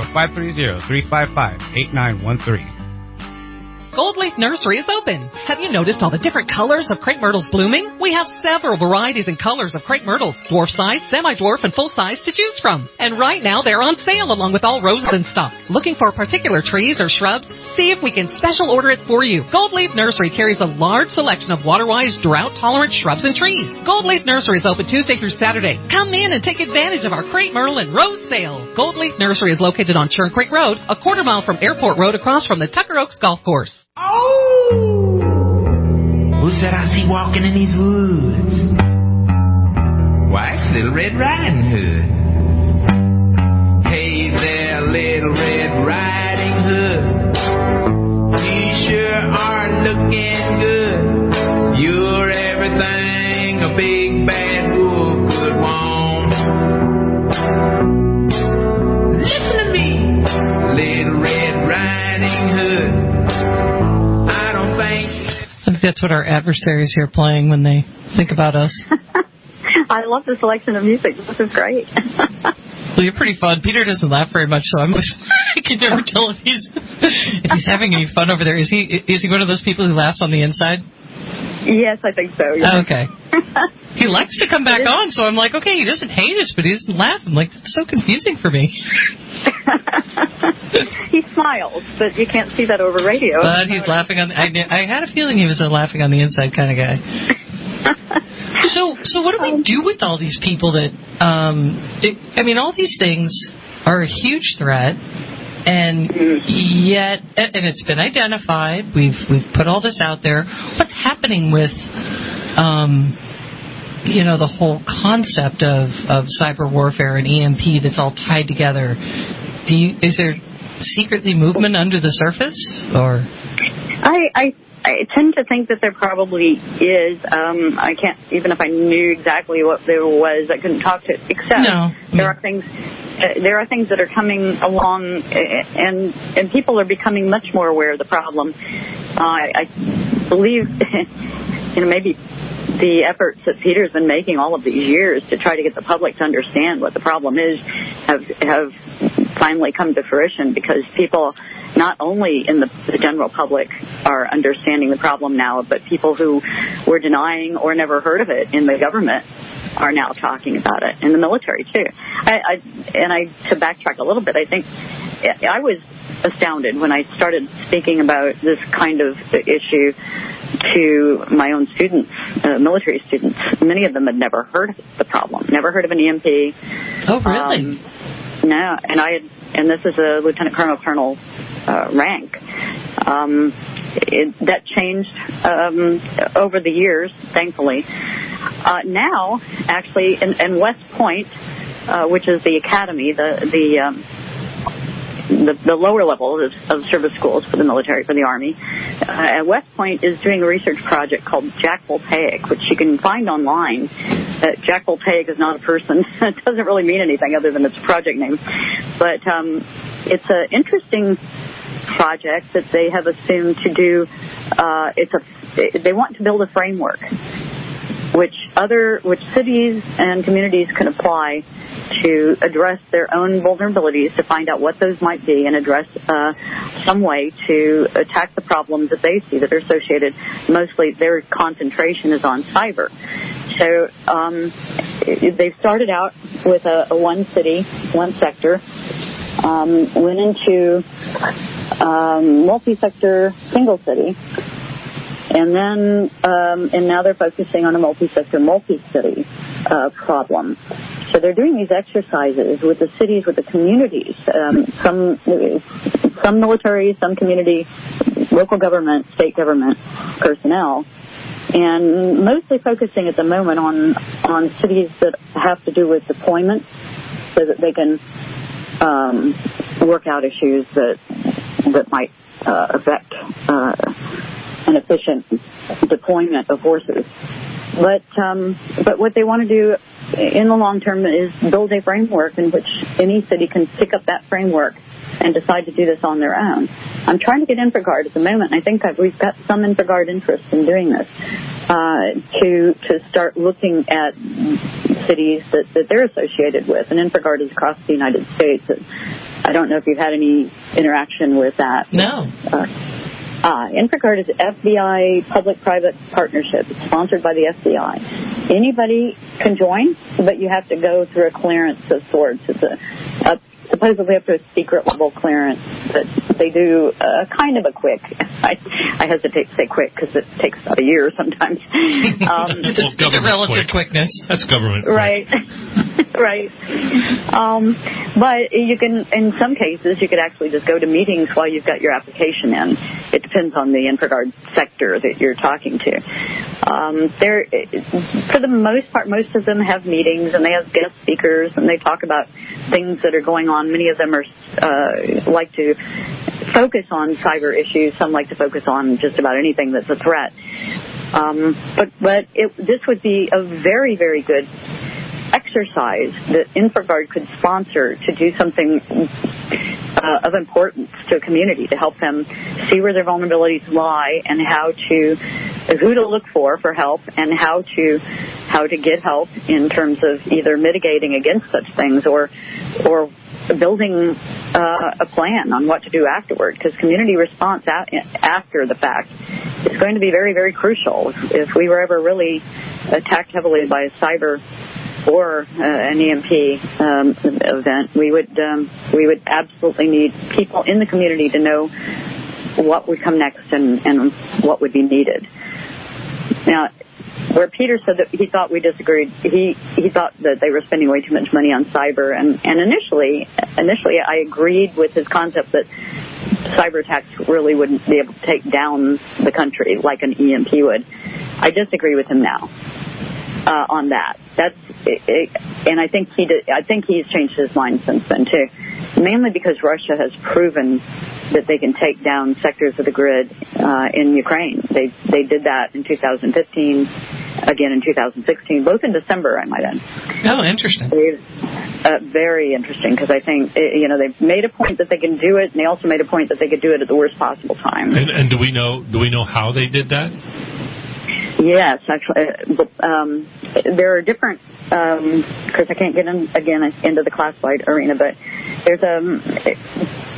530-355-8913. Gold Leaf Nursery is open. Have you noticed all the different colors of crepe myrtles blooming? We have several varieties and colors of crepe myrtles, dwarf size, semi-dwarf, and full size to choose from. And right now they're on sale along with all roses in stock. Looking for particular trees or shrubs? See if we can special order it for you. Gold Leaf Nursery carries a large selection of water-wise, drought-tolerant shrubs and trees. Gold Leaf Nursery is open Tuesday through Saturday. Come in and take advantage of our crepe myrtle and rose sale. Gold Leaf Nursery is located on Churn Creek Road, a quarter mile from Airport Road across from the Tucker Oaks Golf Course. Oh! Who's that I see walking in these woods? Why, it's Little Red Riding Hood. Hey there, Little Red Riding Hood. You sure are looking good. You're everything a big bad wolf could want. Listen to me, Little Red Riding Hood. I think that's what our adversaries here are playing when they think about us. I love the selection of music. This is great. Well, you're pretty fun. Peter doesn't laugh very much, so I can never tell if he's having any fun over there. Is he one of those people who laughs on the inside? Yes, I think so. Yeah. Okay. He likes to come back on, so I'm like, okay, he doesn't hate us, but he doesn't laugh. I'm like, that's so confusing for me. He smiles, but you can't see that over radio. But he's laughing on. I had a feeling he was a laughing on the inside kind of guy. So what do we do with all these people that? All these things are a huge threat, and yet, and it's been identified. We've put all this out there. What's happening with, the whole concept of cyber warfare and EMP that's all tied together? Is there secretly movement under the surface, or? I tend to think that there probably is. I can't, even if I knew exactly what there was, I couldn't talk to it. Except there are things that are coming along, and people are becoming much more aware of the problem. I believe, maybe the efforts that Peter's been making all of these years to try to get the public to understand what the problem is have finally come to fruition, because people not only in the general public are understanding the problem now, but people who were denying or never heard of it in the government are now talking about it, in the military too. To backtrack a little bit, I think I was astounded when I started speaking about this kind of issue to my own students, military students. Many of them had never heard of the problem, never heard of an EMP. Oh, really? No, and this is a lieutenant colonel rank. That changed over the years, thankfully. Now, actually, in West Point, which is the academy, the lower level of service schools for the military, for the Army, West Point is doing a research project called Jack Voltaic, which you can find online. Jack Voltaic is not a person. It doesn't really mean anything other than its a project name. But it's an interesting project that they have assumed to do. They want to build a framework which cities and communities can apply to address their own vulnerabilities, to find out what those might be, and address some way to attack the problems that they see that are associated. Mostly their concentration is on cyber. So they've started out with a one city, one sector, went into multi-sector, single city, and then and now they're focusing on a multi-sector, multi-city problem. So they're doing these exercises with the cities, with the communities, some military, some community, local government, state government personnel, and mostly focusing at the moment on cities that have to do with deployment, so that they can work out issues that might affect an efficient deployment of forces. But what they want to do in the long term is build a framework in which any city can pick up that framework and decide to do this on their own. I'm trying to get InfraGard at the moment. I think we've got some InfraGard interest in doing this, to start looking at cities that they're associated with. And InfraGard is across the United States. I don't know if you've had any interaction with that. No. InfraGard is FBI public-private partnership. It's sponsored by the FBI. Anybody can join, but you have to go through a clearance of sorts. It's supposedly up to a secret level clearance, but they do kind of a quick. I hesitate to say quick because it takes about a year sometimes. It's a relative quickness. That's government. Right. Right. But you can, in some cases, you could actually just go to meetings while you've got your application in. It depends on the InfraGard sector that you're talking to. For the most part, most of them have meetings and they have guest speakers and they talk about things that are going on. Many of them are like to focus on cyber issues. Some like to focus on just about anything that's a threat. But this would be a very, very good exercise that InfraGard could sponsor to do something of importance to a community, to help them see where their vulnerabilities lie and who to look for help, and how to get help in terms of either mitigating against such things or building a plan on what to do afterward, because community response after the fact is going to be very, very crucial. If we were ever really attacked heavily by a cyber or an EMP event, we would absolutely need people in the community to know what would come next and what would be needed. Now, where Peter said that he thought we disagreed, he thought that they were spending way too much money on cyber, and initially I agreed with his concept that cyber attacks really wouldn't be able to take down the country like an EMP would. I disagree with him now on that. And I think he's changed his mind since then too, mainly because Russia has proven that they can take down sectors of the grid in Ukraine. They did that in 2015, again in 2016, both in December, I might add. Oh, interesting. Very interesting, because I think they've made a point that they can do it, and they also made a point that they could do it at the worst possible time. And do we know how they did that? Yes, actually, there are different. Of course, I can't get into the classified arena, but there's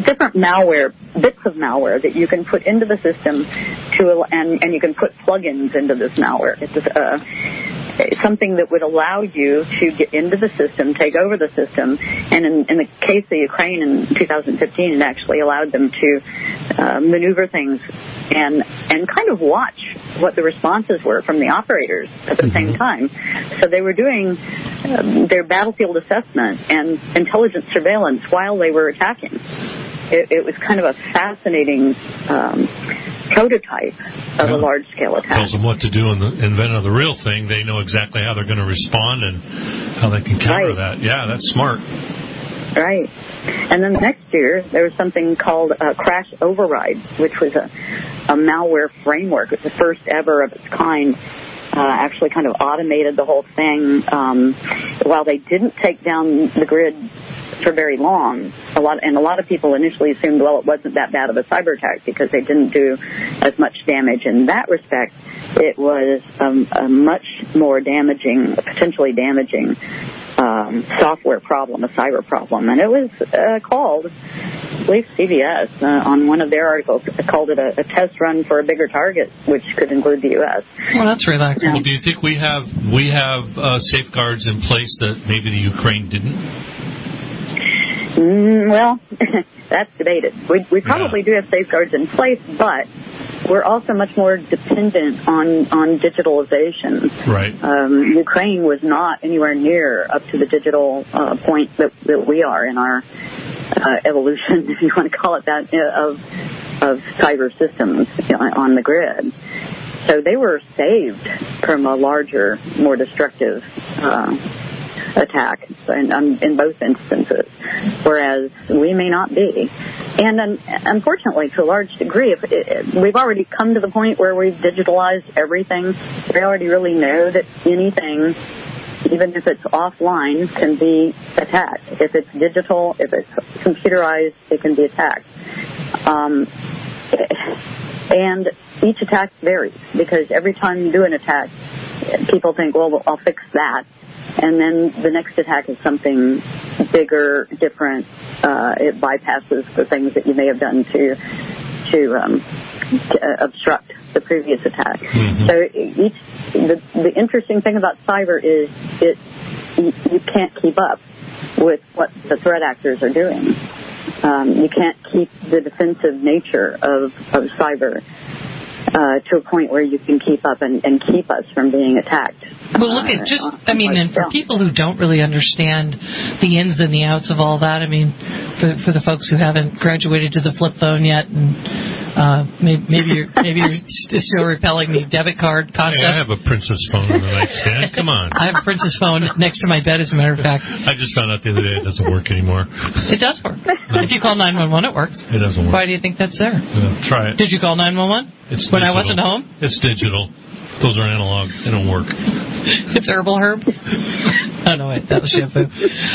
different malware, bits of malware that you can put into the system and you can put plugins into this malware. It's something that would allow you to get into the system, take over the system, and in the case of Ukraine in 2015, it actually allowed them to maneuver things and kind of watch what the responses were from the operators at the same time. So they were doing their battlefield assessment and intelligence surveillance while they were attacking. It was kind of a fascinating prototype of a large-scale attack. Tells them what to do, and then of the real thing, they know exactly how they're going to respond and how they can counter that. Yeah, that's smart. Right. And then the next year, there was something called Crash Override, which was a malware framework. It was the first ever of its kind. Actually kind of automated the whole thing. While they didn't take down the grid for very long, a lot of people initially assumed, well, it wasn't that bad of a cyber attack because they didn't do as much damage. In that respect, it was a much more damaging, potentially damaging software problem, a cyber problem. And it was called, I believe CBS, on one of their articles, called it a test run for a bigger target, which could include the U.S. Well, that's relaxing. Well, do you think we have safeguards in place that maybe the Ukraine didn't? Well, that's debated. We probably do have safeguards in place, but we're also much more dependent on digitalization. Right. Ukraine was not anywhere near up to the digital point that we are in our evolution, if you want to call it that, of cyber systems on the grid. So they were saved from a larger, more destructive attack in both instances, whereas we may not be. And unfortunately, to a large degree, we've already come to the point where we've digitalized everything. We already really know that anything, even if it's offline, can be attacked. If it's digital, if it's computerized, it can be attacked. And each attack varies, because every time you do an attack, people think, well, I'll fix that. And then the next attack is something bigger, different. It bypasses the things that you may have done to obstruct the previous attack. So the interesting thing about cyber is you can't keep up with what the threat actors are doing. You can't keep the defensive nature of cyber to a point where you can keep up and keep us from being attacked. Well, look at and for people who don't really understand the ins and the outs of all that, I mean, for the folks who haven't graduated to the flip phone yet, and maybe you're still repelling the debit card concept. Hey, I have a Princess phone on the nightstand. Come on. I have a Princess phone next to my bed, as a matter of fact. I just found out the other day it doesn't work anymore. It does work. If you call 911, it works. It doesn't work. Why do you think that's there? Try it. Did you call 911? It's when digital. I wasn't home? It's digital. Those are analog. They don't work. It's Herbal Herb? Oh, no, wait. That was shampoo.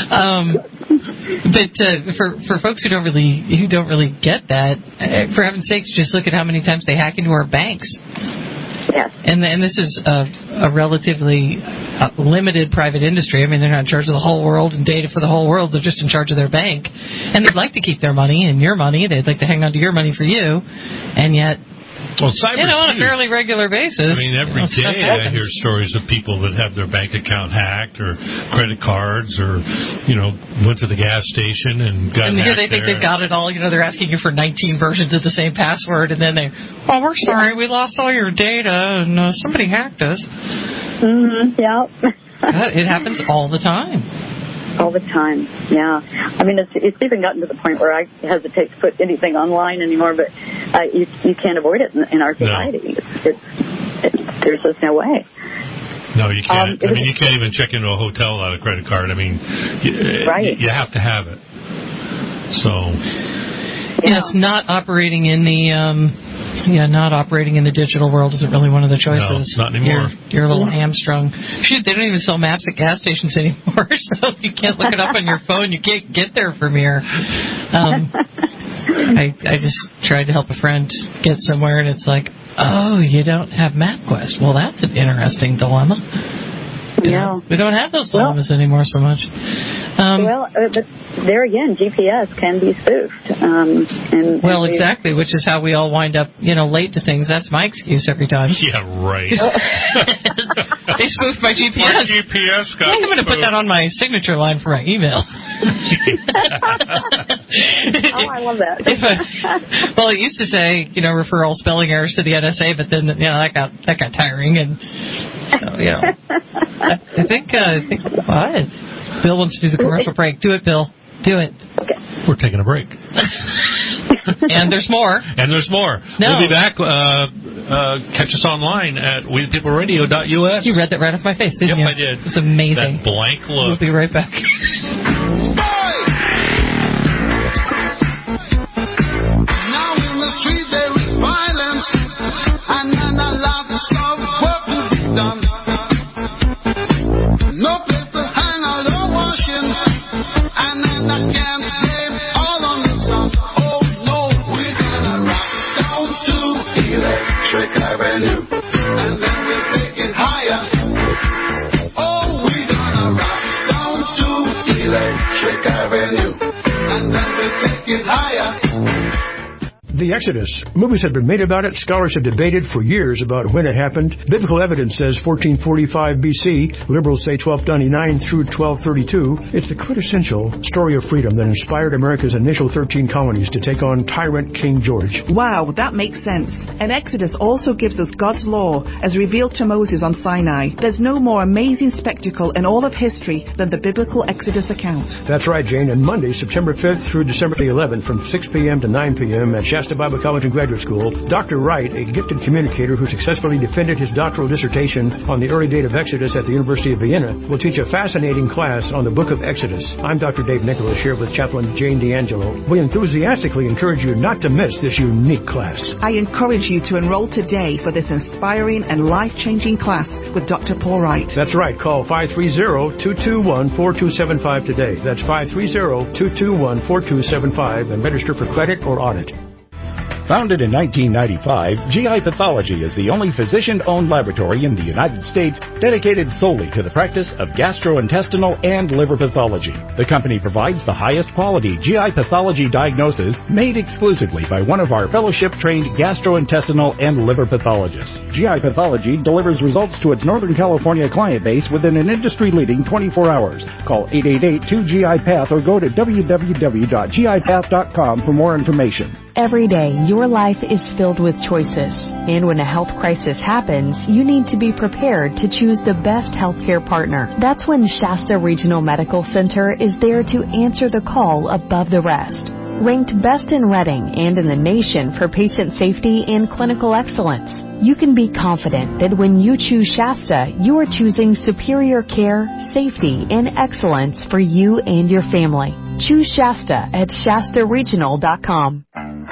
But for folks who don't really get that, for heaven's sakes, just look at how many times they hack into our banks. Yes. And this is a relatively limited private industry. I mean, they're not in charge of the whole world and data for the whole world. They're just in charge of their bank. And they'd like to keep their money and your money. They'd like to hang on to your money for you. And yet, well, on a fairly regular basis. I mean, every day I hear stories of people that have their bank account hacked or credit cards or, went to the gas station and got hacked. They think they've got it all. They're asking you for 19 versions of the same password, and then we're sorry, we lost all your data, and somebody hacked us. Yeah. It happens all the time. All the time, yeah. I mean, it's even gotten to the point where I hesitate to put anything online anymore, but you can't avoid it in our society. No. There's just no way. No, you can't. You can't even check into a hotel without a credit card. I mean, you have to have it. So, it's not operating in the digital world isn't really one of the choices. No, not anymore. You're a little hamstrung. Shoot, they don't even sell maps at gas stations anymore, so you can't look it up on your phone. You can't get there from here. I just tried to help a friend get somewhere, and it's like, oh, you don't have MapQuest. Well, that's an interesting dilemma. We don't have those dilemmas anymore so much. But there again, GPS can be spoofed. Exactly, which is how we all wind up, late to things. That's my excuse every time. Yeah, right. They spoofed my GPS. My GPS got I'm going to put that on my signature line for my email. I love that. It used to say, refer all spelling errors to the NSA, but then, that got tiring, and I think what? Bill wants to do the commercial break. Do it, Bill. Do it. Okay. We're taking a break. And there's more. No. We'll be back. Catch us online at WeThePeopleRadio.us. You read that right off my face, didn't you? Yep, I did. It was amazing. That blank look. We'll be right back. Now in the street there is violence, and a lot of work to be done. No place to hang out or washing, and then I can't blame all on the sun. Oh no, we're gonna rock down to Electric Avenue, and then we'll take it higher. Oh, we're gonna rock down to Electric Avenue, and then we'll take it higher. The Exodus. Movies have been made about it. Scholars have debated for years about when it happened. Biblical evidence says 1445 BC. Liberals say 1299 through 1232. It's the quintessential story of freedom that inspired America's initial 13 colonies to take on tyrant King George. Wow, that makes sense. And Exodus also gives us God's law as revealed to Moses on Sinai. There's no more amazing spectacle in all of history than the biblical Exodus account. That's right, Jane. And Monday, September 5th through December the 11th from 6 p.m. to 9 p.m. at Shasta Bible College and Graduate School, Dr. Wright, a gifted communicator who successfully defended his doctoral dissertation on the early date of Exodus at the University of Vienna, will teach a fascinating class on the book of Exodus. I'm Dr. Dave Nicholas here with Chaplain Jane D'Angelo. We enthusiastically encourage you not to miss this unique class. I encourage you to enroll today for this inspiring and life-changing class with Dr. Paul Wright. That's right. Call 530-221-4275 today. That's 530-221-4275 and register for credit or audit. Founded in 1995, GI Pathology is the only physician-owned laboratory in the United States dedicated solely to the practice of gastrointestinal and liver pathology. The company provides the highest quality GI pathology diagnosis made exclusively by one of our fellowship-trained gastrointestinal and liver pathologists. GI Pathology delivers results to its Northern California client base within an industry-leading 24 hours. Call 888-2GI-PATH or go to www.gipath.com for more information. Every day, your life is filled with choices. And when a health crisis happens, you need to be prepared to choose the best healthcare partner. That's when Shasta Regional Medical Center is there to answer the call above the rest. Ranked best in Redding and in the nation for patient safety and clinical excellence, you can be confident that when you choose Shasta, you are choosing superior care, safety, and excellence for you and your family. Choose Shasta at ShastaRegional.com.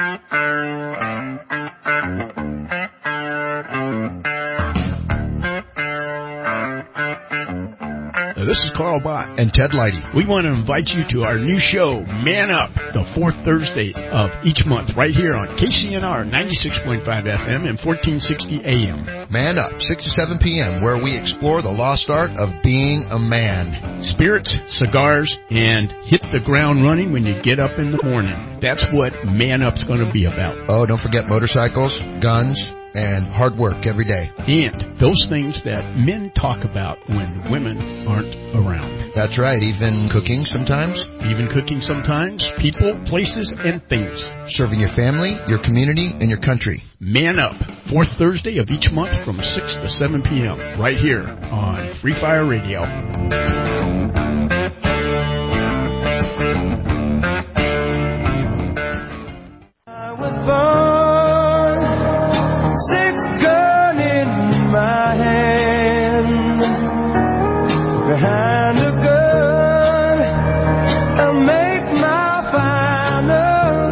This is Carl Bott and Ted Leidy. We want to invite you to our new show, Man Up, the fourth Thursday of each month, right here on KCNR 96.5 FM and 1460 AM. Man Up, 6 to 7 p.m., where we explore the lost art of being a man. Spirits, cigars, and hit the ground running when you get up in the morning. That's what Man Up's going to be about. Oh, don't forget motorcycles, guns, and hard work every day. And those things that men talk about when women aren't around. That's right, even cooking sometimes. People, places, and things. Serving your family, your community, and your country. Man Up, fourth Thursday of each month from 6 to 7 p.m. right here on Free Fire Radio. I was born. Behind a gun, I'll make my final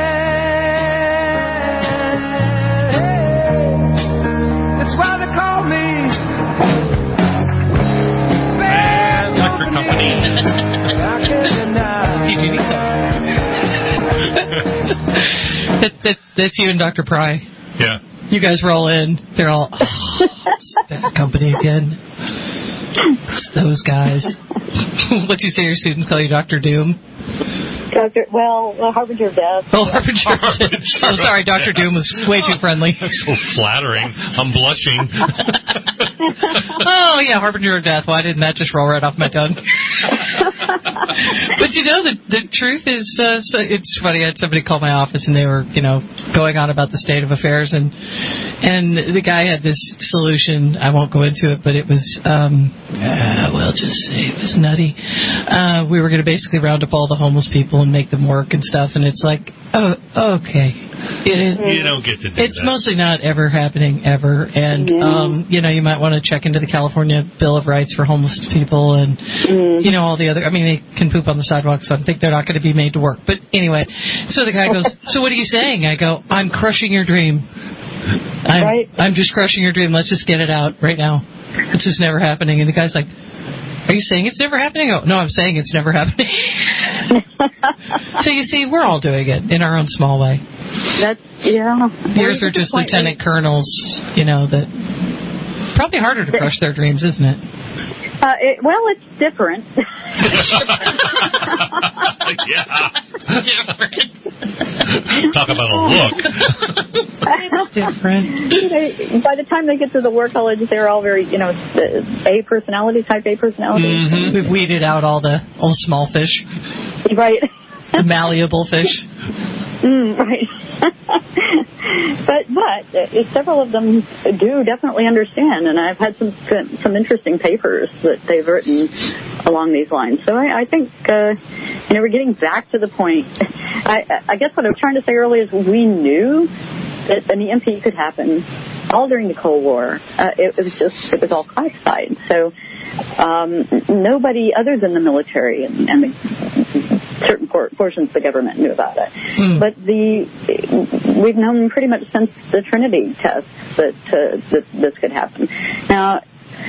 stand. That's why they call me Bad Electric Company. That's you and Dr. Pry. Yeah. You guys roll in. They're all, Bad Company again. Those guys. What do you say your students call you, Dr. Doom? Harbinger of Death. Oh, Harbinger of Death. I'm sorry, Dr. Doom was way too friendly. That's so flattering. I'm blushing. Oh, yeah, Harbinger of Death. Why didn't that just roll right off my tongue? But the truth is, it's funny. I had somebody call my office, and they were, going on about the state of affairs, and the guy had this solution. I won't go into it, but it was, just say it was nutty. We were going to basically round up all the homeless people and make them work and stuff, and it's like, oh, okay. You don't get to do It's that. mostly not ever happening, ever, and, you might want to check into the California Bill of Rights for homeless people and, all the other, they can poop on the sidewalk, so I think they're not going to be made to work. But anyway, so the guy goes, so what are you saying? I go, I'm crushing your dream. I'm just crushing your dream. Let's just get it out right now. It's just never happening. And the guy's like, are you saying it's never happening? Oh, no, I'm saying it's never happening. So you see, we're all doing it in our own small way. Yours are just lieutenant colonels, that probably harder to crush their dreams, isn't it? It's different. Talk about a look. It's different. By the time they get to the War College, they're all very, A personality, type A personality. Mm-hmm. We've weeded out all the small fish. Right. The malleable fish. Right. But several of them do definitely understand, and I've had some interesting papers that they've written along these lines. So I think we're getting back to the point. I guess what I was trying to say earlier is we knew that an EMP could happen all during the Cold War. It was all classified. So nobody other than the military and the certain portions of the government knew about it. But we've known pretty much since the Trinity tests that this could happen. Now,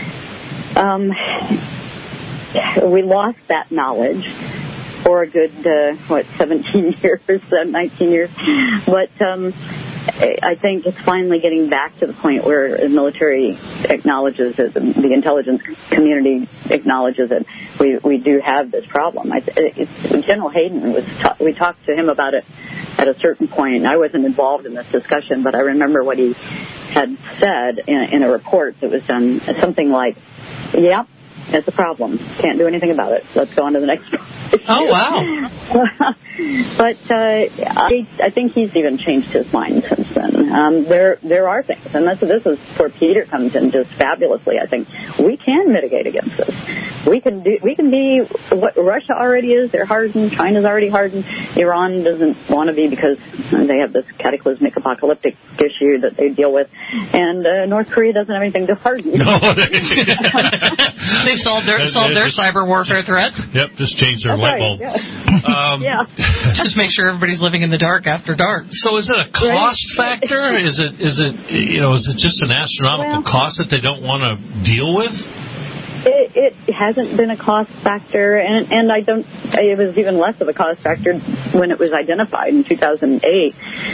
we lost that knowledge for a good 17 years, 19 years, but I think it's finally getting back to the point where the military acknowledges it, the intelligence community acknowledges it. We do have this problem. General Hayden we talked to him about it at a certain point. I wasn't involved in this discussion, but I remember what he had said in a report that was done, something like, "Yep, it's a problem. Can't do anything about it. Let's go on to the next one." Oh, wow. But I think he's even changed his mind since then. There are things, and this is where Peter comes in just fabulously. I think we can mitigate against this. We can be what Russia already is. They're hardened. China's already hardened. Iran doesn't want to be because they have this cataclysmic apocalyptic issue that they deal with, and North Korea doesn't have anything to harden. No, they solved their cyber warfare threats. Yep, just changed their light bulb. Yeah. Just make sure everybody's living in the dark after dark. So is it a cost factor? Is it just an astronomical cost that they don't want to deal with? It hasn't been a cost factor, and it was even less of a cost factor when it was identified in 2008.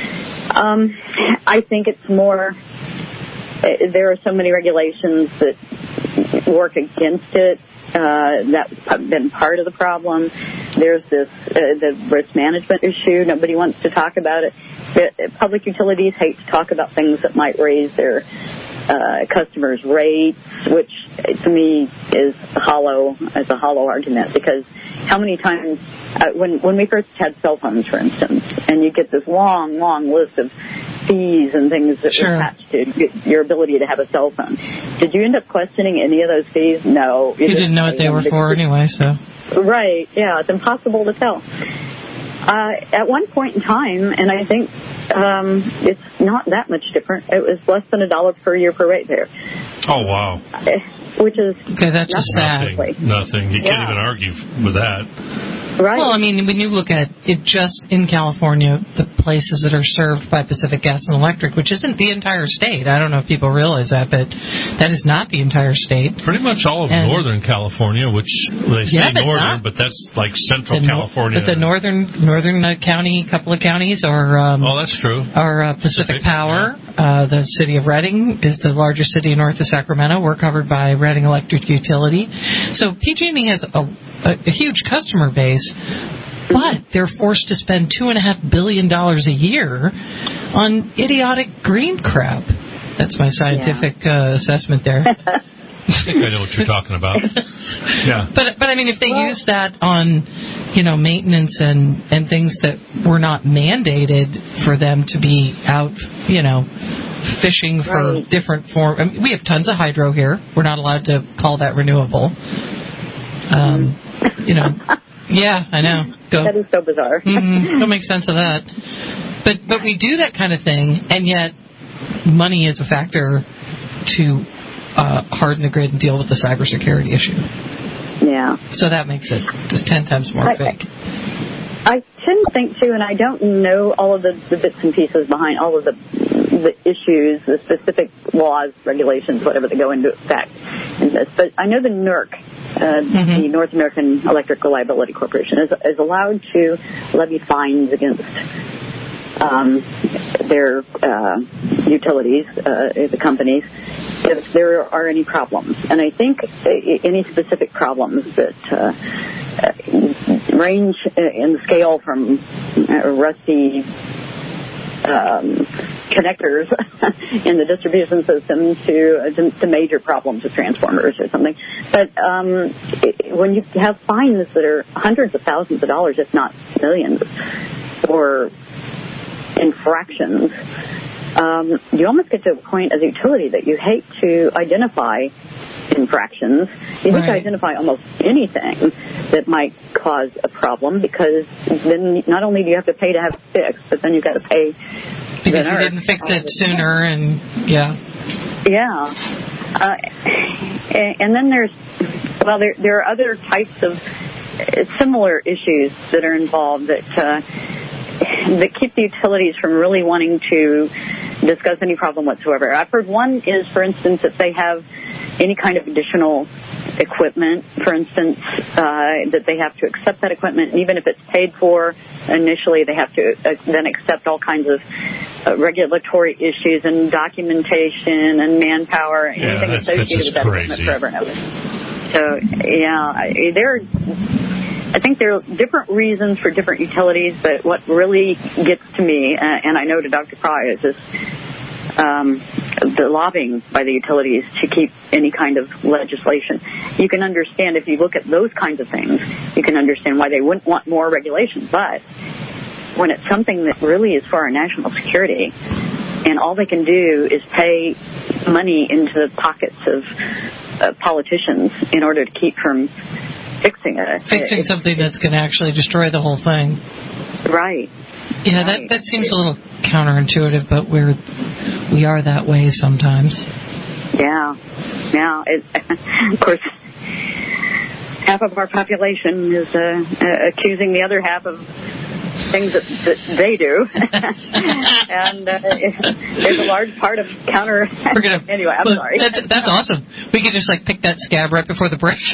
I think it's more, there are so many regulations that work against it. That's been part of the problem. There's this the risk management issue. Nobody wants to talk about it. Public utilities hate to talk about things that might raise their customers' rates, which to me is a hollow argument, because how many times when we first had cell phones, for instance, and you get this long list of fees and things that were attached to your ability to have a cell phone. Did you end up questioning any of those fees? No. You didn't know what they were for anyway, so. Right, yeah, it's impossible to tell. At one point in time, and I think it's not that much different, it was less than $1 per year per ratepayer. Oh, wow. Which is okay, that's just sad. Nothing. You can't even argue with that. Right. Well, I mean, when you look at it just in California, the places that are served by Pacific Gas and Electric, which isn't the entire state. I don't know if people realize that, but that is not the entire state. Pretty much all of Northern California, which they say northern, but that's like Central California. But the northern county, couple of counties are... that's true. Are Pacific Power. Yeah. The city of Redding is the largest city north of Sacramento. We're covered by Redding Electric Utility. So PG&E has a huge customer base, but they're forced to spend $2.5 billion a year on idiotic green crap. That's my scientific assessment there. I think I know what you're talking about. Yeah. But I mean, if they use that on, maintenance and things that were not mandated for them to be out, fishing for different form. I mean, we have tons of hydro here. We're not allowed to call that renewable. Yeah, I know. That is so bizarre. Don't make sense of that. But we do that kind of thing, and yet money is a factor to harden the grid and deal with the cybersecurity issue. Yeah. So that makes it just 10 times more fake. I tend to think, too, and I don't know all of the bits and pieces behind all of the issues, the specific laws, regulations, whatever that go into effect in this. But I know the NERC, the North American Electric Reliability Corporation, is allowed to levy fines against their utilities, the companies, if there are any problems. And I think any specific problems that range in the scale from rusty connectors in the distribution system to major problems with transformers or something. But when you have fines that are hundreds of thousands of dollars, if not millions, for infractions, you almost get to a point as a utility that you hate to identify infractions. You hate to identify almost anything that might cause a problem, because then not only do you have to pay to have it fixed, but then you've got to pay because you didn't fix it sooner, and and then there are other types of similar issues that are involved that keep the utilities from really wanting to discuss any problem whatsoever. I've heard one is, for instance, if they have any kind of additional equipment, for instance, that they have to accept that equipment, and even if it's paid for initially, they have to then accept all kinds of regulatory issues and documentation and manpower, anything associated with that equipment forever and ever. So, I think there are different reasons for different utilities, but what really gets to me, and I know to Dr. Pry, is this the lobbying by the utilities to keep any kind of legislation. You can understand, if you look at those kinds of things, you can understand why they wouldn't want more regulation. But when it's something that really is for our national security, and all they can do is pay money into the pockets of politicians in order to keep from fixing it. Fixing something that's going to actually destroy the whole thing. Right. Yeah, that seems a little counterintuitive, but we are that way sometimes. Yeah. Of course, half of our population is accusing the other half of things that they do, and there's a large part of counter. Anyway, I'm sorry. That's awesome. We could just pick that scab right before the break.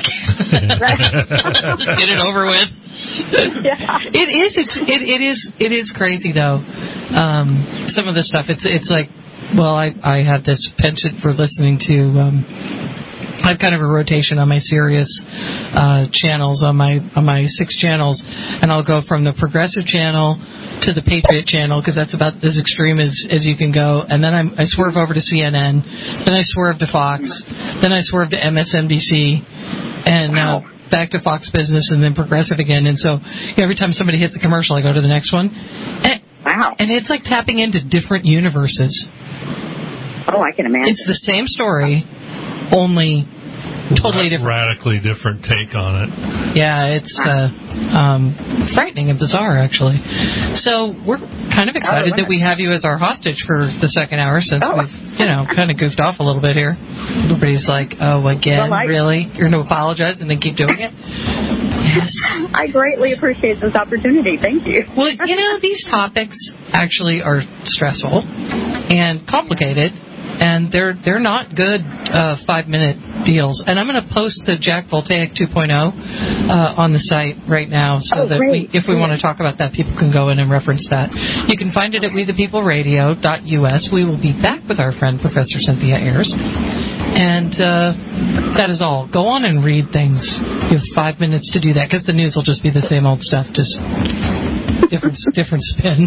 Get it over with. Yeah. It is crazy though. Some of the stuff. It's like, well, I have this penchant for listening to. I have kind of a rotation on my Sirius channels, on my 6 channels, and I'll go from the Progressive channel to the Patriot channel, because that's about as extreme as you can go. And then I swerve over to CNN, then I swerve to Fox, then I swerve to MSNBC, and back to Fox Business, and then Progressive again. And so every time somebody hits a commercial, I go to the next one. And it's like tapping into different universes. Oh, I can imagine. It's the same story, only totally different. Radically different take on it. Yeah, it's frightening and bizarre, actually. So we're kind of excited that we have you as our hostage for the second hour, since we've, kind of goofed off a little bit here. Everybody's like, oh, again, really? You're going to apologize and then keep doing it? I greatly appreciate this opportunity. Thank you. Well, these topics actually are stressful and complicated, and they're not good 5-minute deals. And I'm going to post the Jack Voltaic 2.0 on the site right now, so that if we want to talk about that, people can go in and reference that. You can find it at wethepeopleradio.us. We will be back with our friend Professor Cynthia Ayers. And that is all. Go on and read things. You have 5 minutes to do that, because the news will just be the same old stuff, just different spin.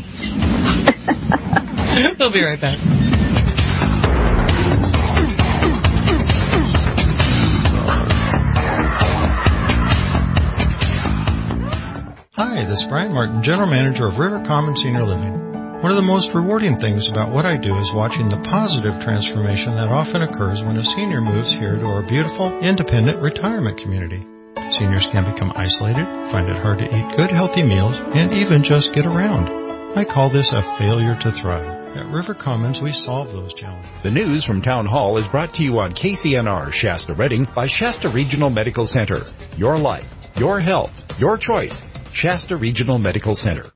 We'll be right back. Hi, this is Brian Martin, General Manager of River Common Senior Living. One of the most rewarding things about what I do is watching the positive transformation that often occurs when a senior moves here to our beautiful, independent retirement community. Seniors can become isolated, find it hard to eat good, healthy meals, and even just get around. I call this a failure to thrive. At River Commons, we solve those challenges. The news from Town Hall is brought to you on KCNR Shasta Redding by Shasta Regional Medical Center. Your life, your health, your choice. Shasta Regional Medical Center.